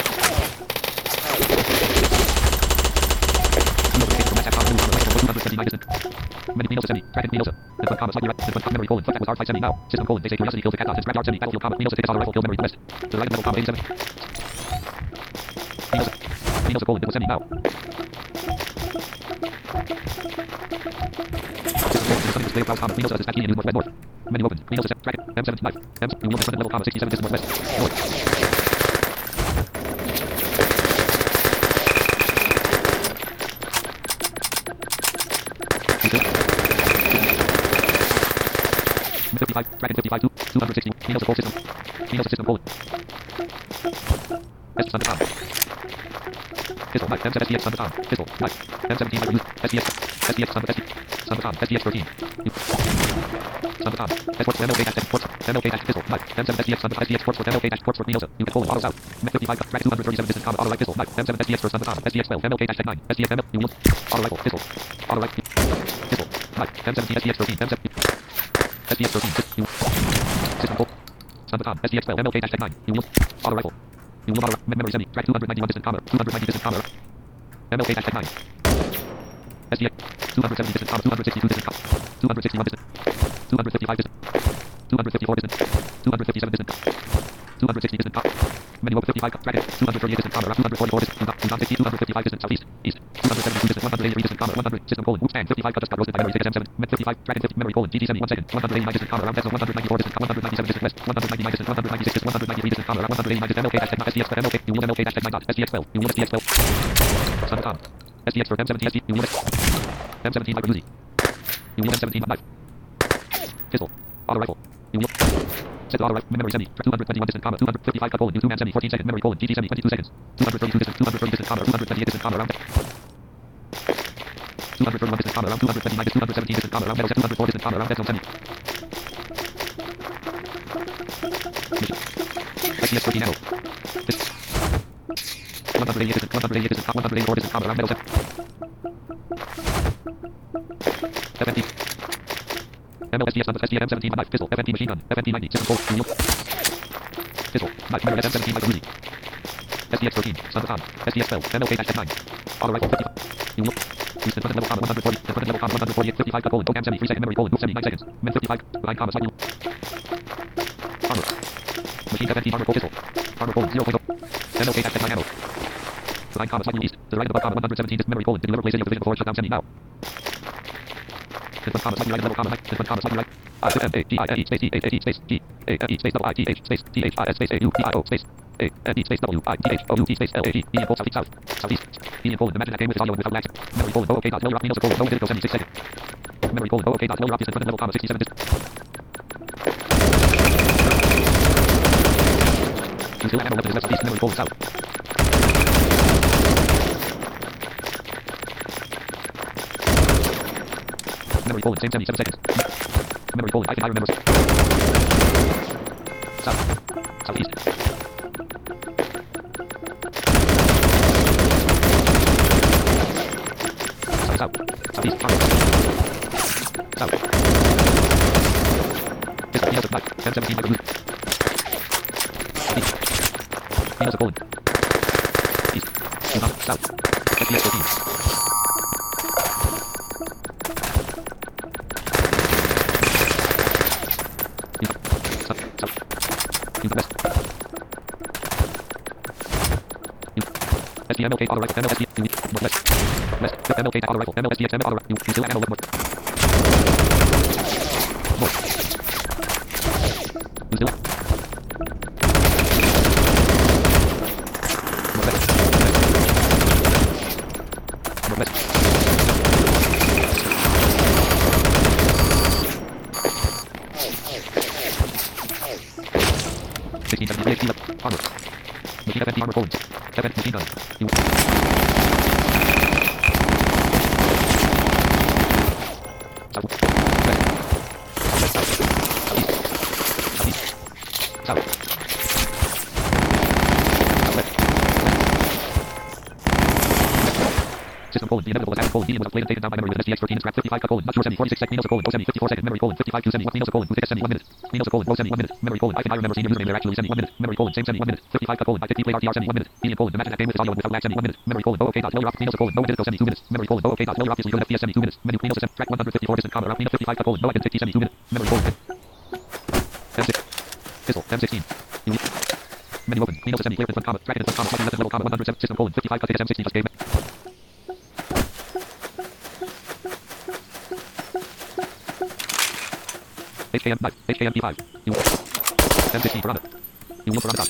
Speaker 1: Notification from Mass comma new comma right for two hundred seventy-nine distance. Many Minosa semi. Dragon Minosa. In front comma slightly right. In front comma memory colon. Fuck that was R five semi now. System colon. They say curiosity kills the cat dots. Scrap yard semi. Battlefield comma. Minosa tickets auto rifle kills memory west. To the right of level comma eighty-seven. Minosa. Minosa colon. It was semi now. Display of comma. Minosa is at Union north red north. Menu open. Minosa set. Dragon. M seven knife. M seven. You will front level comma sixty-seven distance northwest. North. fifty-five, Dragon fifty-five, two, two hundred sixty, Minosa full system. Minosa system colon. S under com. Pistol, knife, M seven S D X under com. Pistol, knife, M seventeen under use, S D X, S D X under S D X, under com, S D X thirteen. Under com, S ports, M L K dash ports, M L K dash pistol, knife, M seven S D X under S D X ports for M L K dash ports for Minosa. You can colon auto south. M fifty-five, Dragon two hundred thirty-seven distance comma auto right pistol, knife, M seven S D X first under com, S D X twelve, M L K dash nine, S D X M L, you will auto rifle, pistol, auto right, pistol, knife, M seventeen S D X thirteen, M seven. S D X thirteen, you system full. Under com, S D X twelve, M L K dash nine, you will auto rifle. You will auto memory semi, Dragon two hundred ninety-one distance comma, two hundred ninety distance comma. M L K dash nine. S D X two hundred seventy distance comma, two hundred sixty-two distance comma, two hundred sixty-one distance, two hundred fifty-five distance, two hundred fifty-four distance, two hundred fifty-seven distance, two hundred sixty distance comma. Menu open fifty-five, Dragon, two hundred thirty-eight distance comma, two hundred forty-four distance, two hundred fifty, two hundred fifty-five distance southeast, east, two hundred seventy-two distance, one hundred eighty-three distance comma, one hundred system colon, whoop stand, fifty-five cut just got roasted by memory six M seven, fifty-five, Dragon fifty, memory colon, G G semi, one second, one hundred eighty-nine distance comma, around Tesla, one hundred ninety-four distance, one hundred ninety-seven distance west, one hundred ninety-nine distance, one hundred ninety-six distance, one hundred ninety-three distance comma, around one hundred eighty-nine distance, M L K dash S D X, M L K, you will M L K dash nine dot, S D X twelve, you will S D X twelve, Son of Tom, S D X for M seventeen S D, you will M seventeen Hyper Uzi, you will M seventeen knife, pistol, auto rifle, you will set auto rifle, memory semi, two hundred twenty-one distance comma, two hundred fifty-five cut colon, new two man semi, fourteen second, memory colon, G G semi, twenty-two seconds, two hundred thirty-two distance, two hundred thirty distance comma, two hundred twenty-eight distance comma, around two hundred thirty-one distance comma, around two hundred twenty-nine distance, two hundred seventeen distance comma, around metal set, two hundred four distance comma, around dead zone semi. S D X thirteen nano. This. one hundred eighty-eight distance, one hundred eighty-eight distance, one hundred eighty-four distance comma, around metal set. F N T. M L S D S under S D M seventeen knife, pistol, F N T machine gun, F N T ninety, system cold, you pistol, knife, memory S M seventeen Hyper Uzi. S D X thirteen, son of Tom, S D X twelve, M L K dash nine, auto rifle fifty-five, you look. Use the front level comma one hundred forty, the front level comma one hundred forty-eight, fifty-five cut colon, OCAM semi, three second memory colon, move semi, nine seconds, min fifty-five, line comma slightly. Armor. Machine gun F N T armor pistol. Armor colon zero point zero. M L K dash nine ammo. Line comma slightly east, to the right above comma one hundred seventeen, memory colon, to deliver place in your position before shutdown semi now. In front comma slightly right, level comma right, in front comma slightly right. I M A G I N E space E H E space G A N E space double I T H space T H I S space A U P I O space A N E space W I T H O U T space L A G E in colon southeast south southeast E in colon imagine that game with audio and without lag memory colon O OK dot low rock Minosa colon low digital seventy-six second memory colon O OK dot low rock distant front level comma sixty-seven distant Conceal ammo weapons west southeast memory colon south memory colon same seventy-seven seconds memory colon I can higher memory south southeast south south southeast south south Pistol, Minosa knife, M seventeen Hyper Uzi. East. Minosa colon. East. South. South. S D X fourteen. East. South. South. East. West. East. S D M L K auto rifle. M L S D. Northwest. West. M L K auto rifle. M L S D X M L auto rifle. You still ammo north. North. You still. Machine F N T armor forward. F N machine gun. You. South. West. West. South. Southeast. Southeast. South. System colon, the inevitable attack colon, medium was played and taken down by memory with an S T X thirteen scrap fifty-five cut colon, not sure seventy, forty-six sec, Minos colon, O semi, fifty-four second, memory colon, fifty-five two semi, Minos colon, Uthix semi, one minute, Minos colon, O semi, one minute, memory colon, I can I remember senior username there actually semi, one minute, memory colon, same semi, one minute, fifty-five cut colon, I fifty play R T R semi, one minute, medium colon, imagine that game with his audio and without lag semi, one minute, memory colon, O OK dot, Lil Rock, Minos colon, no minute, semi, two minutes, memory colon, O OK dot, Lil Rock, usually F P S semi, two minutes, menu, Minos track one fifty-four, distant comma, around Minos fifty-five cut colon, no I can fifty semi, two minutes, memory colon, M six, pistol, M sixteen, menu open, Minos semi, clear, front comma, bracket, front comma, slightly left level comma, one hundred seven, system colon, fifty-five cut M sixteen, just game. H K M five, H K M P five, you M sixteen Piranha, you will Piranha dot.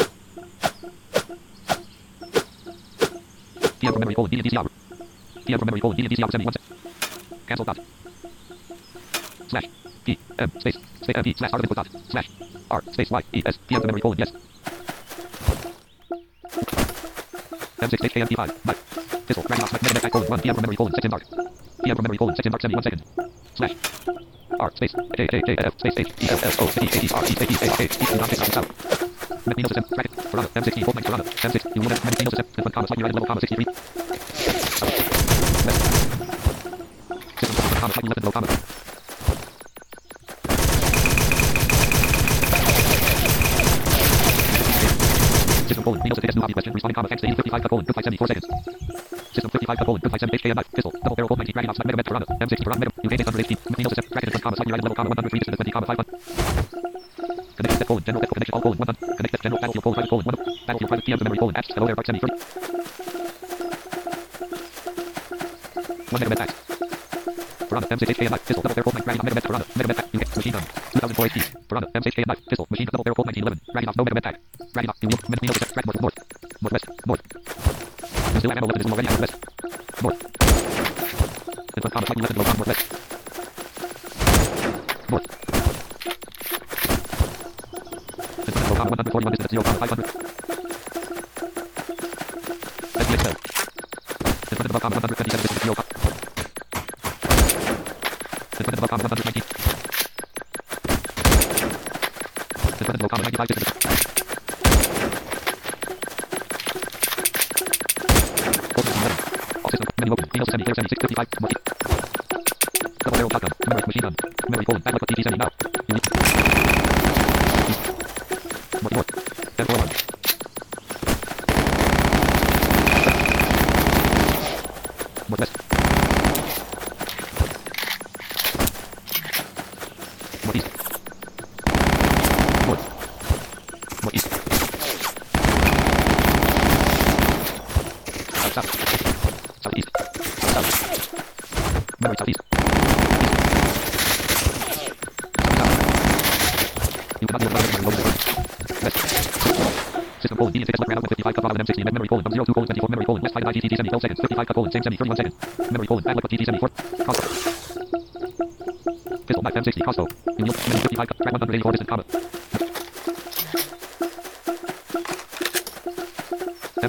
Speaker 1: T M from memory colon, D and D C hour. T M from memory colon, D and D C hour, semi, one sec. Cancel dot. Slash, P, M, space, space, M, P, slash, R, input dot, slash, R, space, Y, E, S, T M from memory colon, yes. M six, H K M P five, five. Pistol, random, select, meta, colon, one, T M from memory colon, section dark. T M from memory colon, section dark, semi, one second. Slash. R space J J J F space H E L L O T H E R E H E A H E not fixed out. Menu system bracket Piranha M sixteen full length Piranha M six you will have menu system different comma slightly right level comma sixty-three. System different comma slightly left level comma. System colon menu system new hobby question responding comma text fifty-five colon good five seventy-four seconds. System fifty-five colon good five seven H K M knife pistol double barrel bolt nineteen bracket mega med Piranha M sixteen Piranha mega U K eight hundred eighteen menu system bracket different comma slightly right level comma one hundred three distance twenty comma five hundred. Connect set colon general vehicle connection all colon one hundred connect set general battlefield colon private colon one battlefield private T M memory colon atch hello there part semi thirty. One mega med pack. Piranha M six H K M knife pistol double barrel bolt nineteen mega med Piranha mega med pack U K machine gun two thousand four H P Piranha M six H K M knife pistol machine gun double barrel bolt nineteen eleven Ragnar no mega med pack Ragnar you look menu system track north north northwest north. There's no ammo left, there's already out west. North. Different comma slightly left and low comma northwest. North. Different low comma one hundred forty-one distance zero comma five hundred. S D X L. Different above comma one hundred twenty-seven distance zero comma. Different above comma one hundred nineteen. Different low comma ninety-five distance. Menu open. Minos semi, clear semi, six fifty-five, more feet. Double barrel shotgun. Memory machine gun. Memory colon. Back left T T semi now. Elite. North north. ten four one. Northwest. Northeast. North. Northeast. South. Southeast. South. Memory southeast. East. South. You cannot be able to memory loaded west. System colon, median ticket select round fifty-five cut bottom M sixty memory colon, zero two colon twenty-four memory colon, west five nine T T semi, twelve seconds, fifty-five cut colon, same semi, thirty-one seconds. Memory colon, back left T T semi, four. Crossbow. Pistol, knife M sixty, crossbow. You look, memory fifty-five cut, track one hundred eighty-four distant comma. M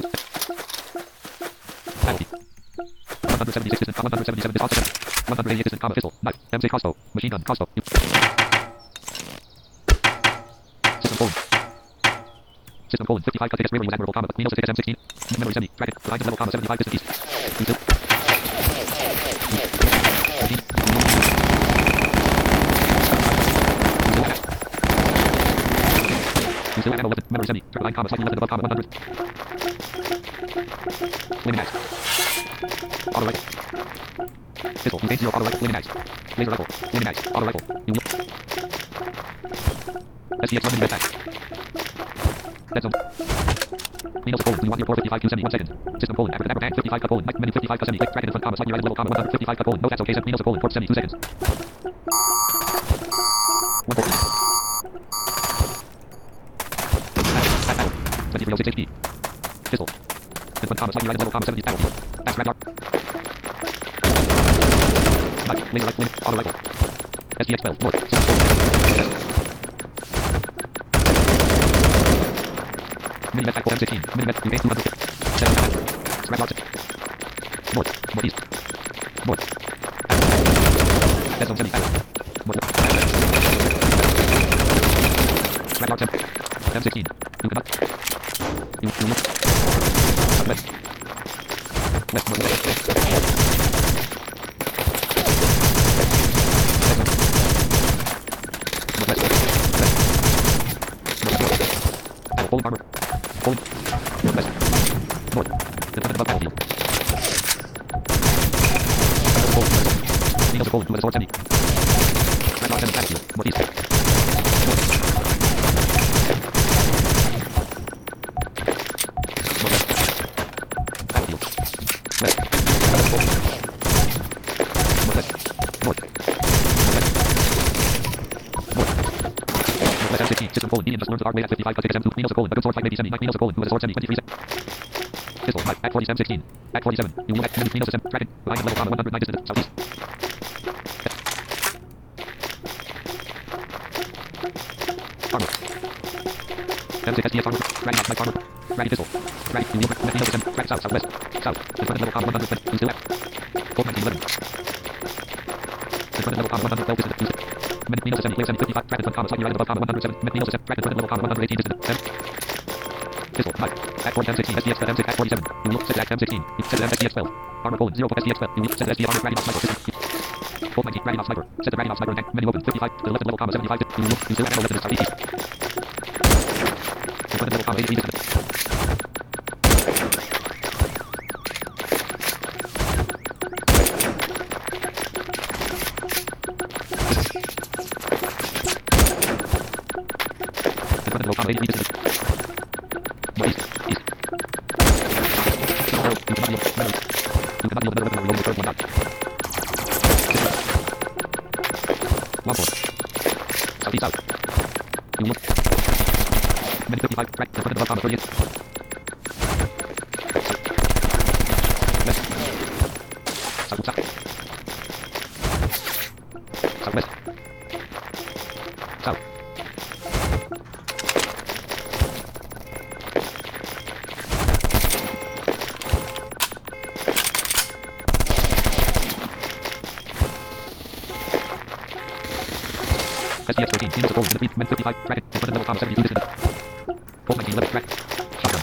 Speaker 1: one hundred seventy-six distant, one hundred seventy-seven distant, one hundred eighty-eight distant comma, pistol, knife, M six crossbow, machine gun, crossbow. You. System colon. System colon, fifty-five cut tickets, rearing was admirable comma, but Minos tickets M sixteen. Memory semi, bracket, line level comma, seventy-five distant east. You two. You still ammo eleven, memory semi, line comma, slightly left above comma, one hundred. Flaming axe. Auto rifle. Pistol, you gain zero, auto rifle, flaming axe. Laser rifle, flaming axe, auto rifle. You look. S D X one minute attack. Dead zone. Minos colon, you want your four fifty-five Q semi, one second. System colon, average average fifty-five cut colon, menu fifty-five cut semi, click bracket in front comma, slightly right level comma, one hundred fifty-five cut colon, no that's okay, Minos colon, four semi, two seconds. One four. twenty-three oh six H P. Pistol. In front comma, slightly right level comma, seventy battlefield. That's radar. Knife, laser rifle, auto rifle. S D X twelve, north, system colon. Mini med M sixteen. Mini med U K two hundred. seven damage. Scratch arts. North. Northeast. North. Dead zone semi. North. Scratch arts. M sixteen. You cannot. You you look. West. West. North. West. Hold armor. Hold. Northwest. North. Defended above battlefield. Hold. Needles are cold. Two at a sword semi. Red arc semi battlefield. Northeast. North. Northwest. Battlefield. West. Hold. Northwest. North. Northwest. North. Northwest M sixteen. System colon. Medium just learned to arc weight at fifty-five plus six M two. Needles are cold. A good sword fight may be semi. Needles are cold. Two at a sword semi. twenty-three seconds. Pistol. Act forty-seven sixteen. Act forty-seven. You will act. Needles system. Tracking. Behind level comma one hundred nine distance. Southeast. Armor. M six S D S armor. Ready knife armor. Ready pistol. Ready. You will act. Needles system. Track south. Southwest. South. Defended level comma one hundred twenty. You still act. Hold nineteen eleven. Defended level comma one hundred twelve distance. Needle system. Link semi. fifty-five. Track front comma slightly right above comma one hundred seven. Needle system. Track defended level comma one hundred eighteen distance. ten. Pistol. Knife. Act forty M sixteen. S D X M six. Act forty-seven. You will set Act M sixteen. You set S D X twelve. Armor colon zero. S D X twelve. You will set S D armor. Ready sniper system. Hold nineteen. Ready sniper. Set the ready sniper and tank. Menu open. fifty-five. To the left level comma seventy-five. You will look. You still act. Left to east. Defended level comma eighty-three distance. Defended level comma eighty-three distance. Northeast. East. You cannot deal. Memory. You cannot deal the middle weapon or reload the third one dot. One four. Southeast south. You look. Many fifty-five. Right. Defended above comma thirty-eight. South. West. South. South. Southwest. South. S D X thirteen. Needles are cold. Defeat. Men fifty-five. Bracket. Defended level comma seventy-two distance. Hold nineteen eleven. Track. Shotgun.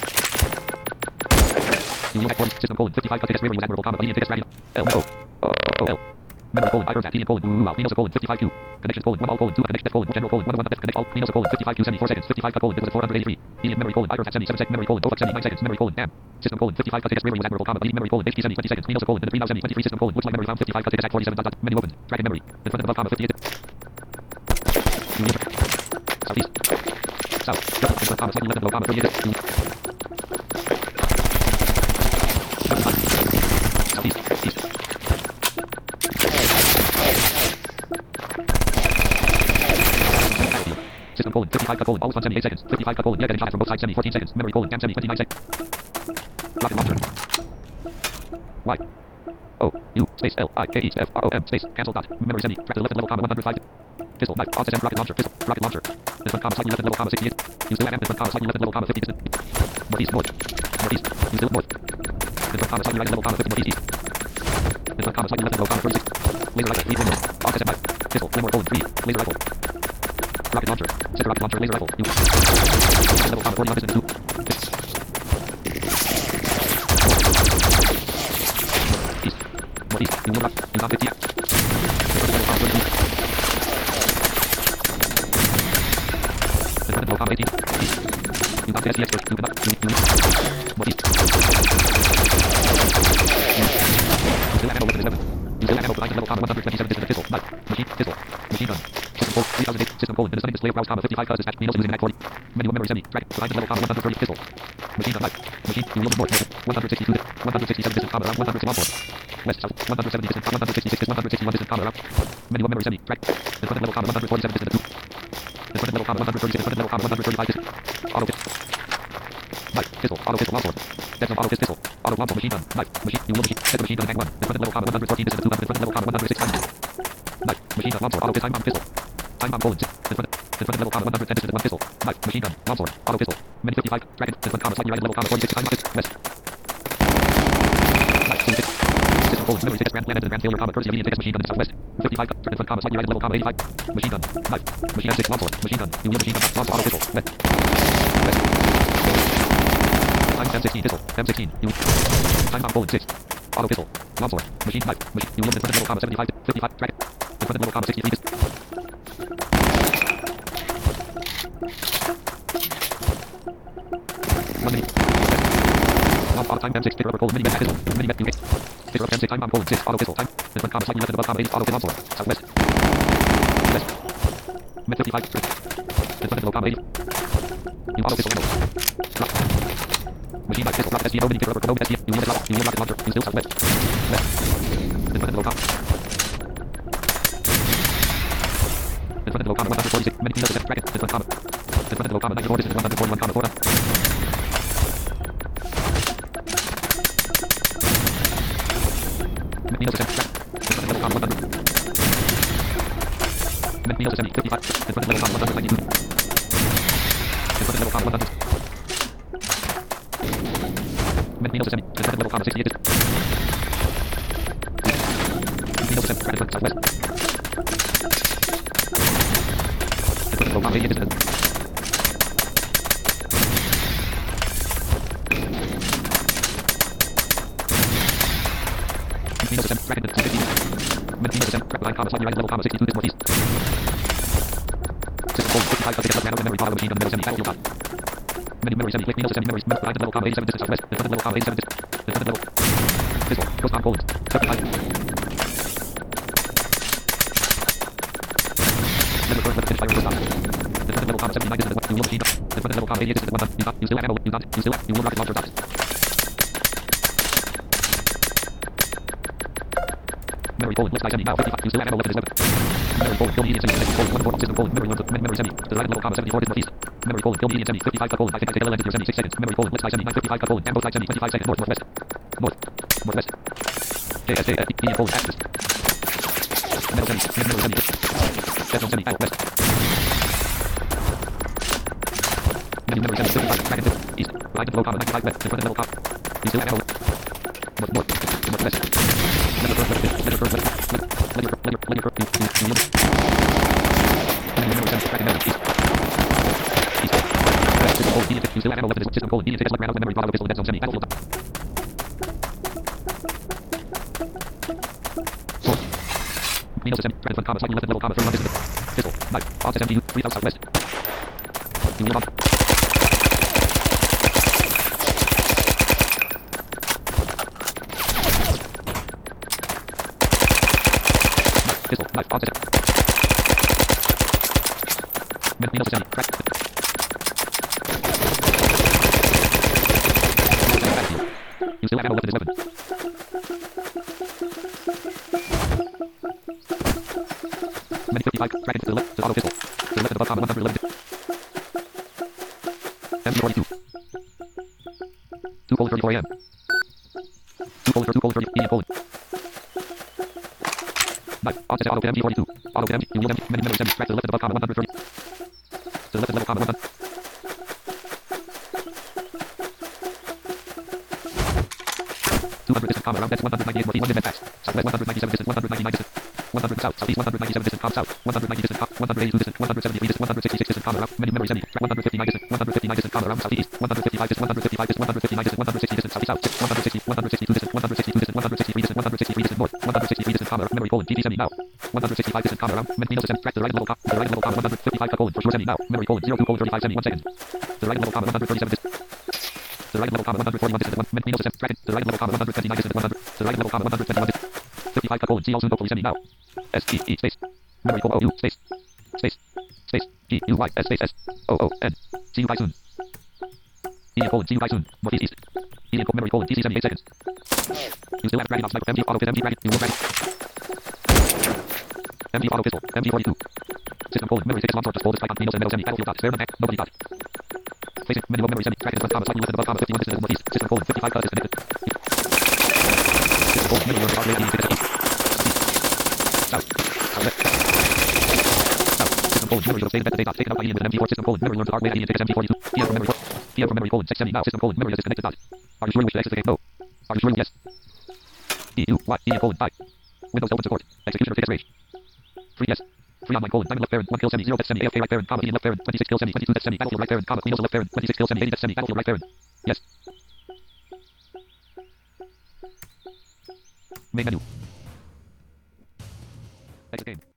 Speaker 1: You will act forty. System colon fifty-five plus six. Rear use admiral comma. Body and tickets. Ready. L. O. O. L. Memory colon. Fire at. Tedium colon. Wow. Needles are colon fifty-five Q. Connections colon. One all colon. Two connection colon. General colon. One one connect all. Needles are colon fifty-five Q. Semi. Four seconds. fifty-five colon. This was four hundred eighty-three. Medium memory colon. Iron at semi. Seven seconds. Memory colon. Both semi. Nine seconds. Memory colon. Am. System colon fifty-five plus six. Rear use admiral comma. Body memory colon. H P semi. twenty seconds. Needles are colon. The three now semi. twenty-three system colon. Which line memory found fifty-five plus six. Act forty-seven. Dot dot. Menu open. Tracking memory. Defended above comma fifty-eight. You will enter. Southeast. South. Defended comma slightly left below comma thirty-eight. You. Southeast. East. System colon fifty-five cut colon. Always on semi eight seconds. fifty-five cut colon. Yeah, getting shot from both sides semi fourteen seconds. Memory colon. Cam semi twenty-nine seconds. Rocket launcher. Y. O. U. Space L. I. K. E. F. R. O. M. Space. Cancel dot. Memory semi. Track to the left at level comma one hundred five. Pistol. Knife. Offset M. Rocket launcher. Pistol. Rocket launcher. Defend comma slightly left at level comma sixty-eight. Use still at M. Defend comma slightly left at level comma fifty distance. Northeast. North. Northeast. Use still north. Defend comma slightly right at level comma fifty. Northeast. East. Defend comma slightly left at level comma thirty-six. Laser rifle. Lead window. Offset M. Knife. Pistol. Claymore colon three. Laser rifle. Rocket launcher. Center rocket launcher. Laser rifle. You. Level comma forty-one distance two. East. Northeast. You will rock. You got fifty. Defend level comma thirty-two. Defend level comma eighteen. East. You got S D X first. You cannot. You. You. Northeast. You still ammo weapon is seven. You still ammo behind level comma one hundred twenty-seven distance. Pistol. Knife. Machine. Pistol. Machine gun. System code three thousand eight. System code. The stunning display of browse comma fifty-five plus dispatch. Needles using Act forty. Menu memory semi. Track. Behind level comma one hundred thirty. Pistol. Machine gun. Knife. Machine. You will north. one hundred sixty-two. one hundred sixty-seven distance comma around one hundred one. West south. one hundred seventy distance. one hundred sixty-six. one hundred sixty-one distance comma around. Menu memory semi. Track. Defended level comma one hundred forty-seven distance two. Defended level comma one hundred thirty-six. Defended level comma one hundred thirty-five distance. Auto pistol. Knife. Pistol. Auto pistol. Longsword. Dead auto pistol. Auto longsword. Machine gun. Knife. Machine. You will machine. Set the machine gun tank one. Defended level comma one hundred fourteen distance two. Defended level comma one hundred six. Knife. Machine gun. Longsword. Auto pistol. Time bomb pistol. Time bomb colon. Defended. Defended level comma one hundred ten distance one pistol. Knife. Machine gun. Longsword. Auto pistol. Menu fifty-five. Dragon. Different comma. Slightly right level comma. forty-six. Time office. West. Right. forty-six. System cold. Memory six. Grand planet and grand failure comma. Courtesy of Indian tickets. Machine gun in the southwest. fifty-five. Different comma. Slightly right level comma. eighty-five. Machine gun. Knife. Machine M six. Longsword. Machine gun. You machine gun. Longsword. Auto pistol. West. West. Time M sixteen. Pistol. M sixteen. You. Time bomb. Colon six. Auto pistol. Longsword. Machine knife. Machine. You limit level comma. seventy-five. fifty-five. Dragon. Different level comma. sixty-three. Pistol. One minute. Auto time M six. Picker colon mini pistol. Mini pistol. Picker M six. Time bomb. Colon six. Auto pistol. Time. Different comma. Slightly left above comma. eight. Auto pistol. Longsword. Southwest. West. Mid fifty-five. Different level comma. eighty. You auto pistol. Drop. Machine knife. Pistol. Drop. S G. Nobody. Picker. Nobody. S G. You limit rocket. You limit rocket launcher. You still southwest. West. Different level comma. Different level comma. one hundred forty-six. Many kilos. Bracket. Different comma. Different level comma. ninety-four. Distance. one hundred forty-one comma. four. Minus seventy. Different level comma. one hundred. Minus seventy. fifty-five. Different level comma. one hundred ninety-two. Different level comma. one hundred. Minus seventy. Different level comma. sixty-eight. Minus seventy. Different southwest. Different level comma. eighty-eight. Minus seven, bracket, sixty. Minus seven, bracket, line, comma, slightly right, level, comma, sixty-two, this northeast. System code, fifty-five, ticket, random, memory, power, machine, gun, memory, seventy, battlefield, top. Menu, memory, seventy, click, minus seven, memory, line, level, comma, eighty-seven, distance, southwest. Different level, comma, eighty-seven, distance. Different level. Pistol, ghost, comma, colons. thirty-five. Level, first, level, finish, fire, ghost, comma. Different level, comma, seventy-nine, distance, you will machine, different level, comma, eighty-eight, distance, one hundred, you got, you still have ammo, you got, you still have, you will rocket launcher, dots. Memory colon, list, seventy, now, fifty-five, you still have ammo, weapon is weapon. Memory colon, kill median, seventy, colon, one, four, system colon, memory, memory, seventy, to the right, level, comma, seventy-four, distance, northeast. Memory colon, kill median, seventy, fifty-five, colon, I think I take eleven, seventy-six seconds. Memory colon, list, seventy-nine, fifty-five, colon, and both sides, seventy, twenty-five seconds, north, northwest. North, northwest. J S J F, median colon, axis. Metal seventy, memory seventy, decimal seventy, out, west. Median memory seventy, fifty-five, bracket, east, right, below, comma, ninety-five, west, different level, comma. You still have ammo. North, north, northwest. Letter first, letter fifth, letter first, letter, letter, letter, letter, letter, letter, you, you, you, median memory seventy, bracket, metal, east. East. West, system colon, median, you still have ammo, weapon is system colon, median, tickets, like, random, memory, power, pistol, dead zone, seventy, battlefield, top. Source. Minus seventy, bracket, comma, slightly left, level, comma, thirty-one, distance. Pistol, knife, offset, M G U, three thousand southwest. You will not. Pistol, knife, offset. Minus seventy, crack. You still have ammo, weapon is weapon. Many fifty-five, bracket, to the left, to auto pistol. To the left above, comma, one hundred eleven. M G forty-two. two colon thirty-four A M. two colon two colon thirty, median colon. Knife, offset, auto M G forty-two. Auto M G, you will M G, many memory seventy, track to the left above, comma, one hundred thirty. To the left level, comma, one hundred. two hundred distance, comma, around that's one hundred ninety-eight, northeast, one minute max. Southwest, one hundred ninety-seven distance, one hundred ninety-nine distance. one hundred south, southeast, one hundred ninety-seven distance, comma, south. one hundred ninety distance, comma, one hundred eighty-two distance, one hundred seventy-three distance, one hundred sixty-six distance, comma, around, many memory seventy, track one hundred fifty-nine distance, one hundred fifty-nine distance, comma, around, southeast, one hundred fifty-five distance, one hundred fifty-five distance, one hundred fifty-nine distance, one hundred sixty distance, southeast, south, one hundred sixty, one hundred sixty-two distance, one hundred sixty-two distance, one hundred sixty-three distance, one hundred sixty-three distance, north, one hundred sixty-three distance, comma, memory colon, G T seventy now. one hundred sixty-five distance, comma, around, minus seven, track to the right level, comma, to the right level, comma, one hundred fifty-five, colon, for sure seventy now. Memory colon, zero two colon thirty-five, seventy-one seconds. To the right level, comma, one hundred thirty-seven distance. To the right level, comma, one hundred forty-one distance, one, minus seven, bracket, to the right level, comma, one hundred twenty-nine distance, one hundred. To the right level, comma, one hundred twenty-one distance. fifty-five, colon, G, also, seventy now. S, E, E, space. Memory colon, O, U, space. Space. Space. G, U, Y, S, space, S. O, O, N. See you guys soon. E, colon, see you guys soon. Northeast, east. E, colon, memory colon, T C seventy-eight seconds. You still have dragon off, M G, auto, M G, bracket, you will bracket. M G, auto, pistol, M G forty-two. System colon, memory six, long-sword, just hold this icon, minus and metal seventy, battlefield dot, spare the back, nobody got. Facing, minimum memory seventy, bracket, comma, slightly left above, comma, fifty-one distance, northeast. System colon, fifty-five, cut, disconnected. System colon, middle, north, eighteen, east. South. South, left. South. System colon, memory of save at the data, taken out by Ian with an M D four system colon, memory learned to R way at Ian takes M D forty-two, P M from memory, P M from memory colon, six semi now, system colon, memory is disconnected dot. Are you sure you wish to exit the game? No. Are you sure? Yes. E U, Y, Ian colon, five. Windows open support. Execution of fixed range. Free yes. Free online colon, diamond left parent, one kill semi, zero death semi, A F K right parent, comma, Ian left parent, twenty-six kill semi, twenty-two death semi, battlefield right parent, comma, Queen also left parent, twenty-six kill semi, eighty death semi, battlefield right parent. Yes. Main menu. Exit game.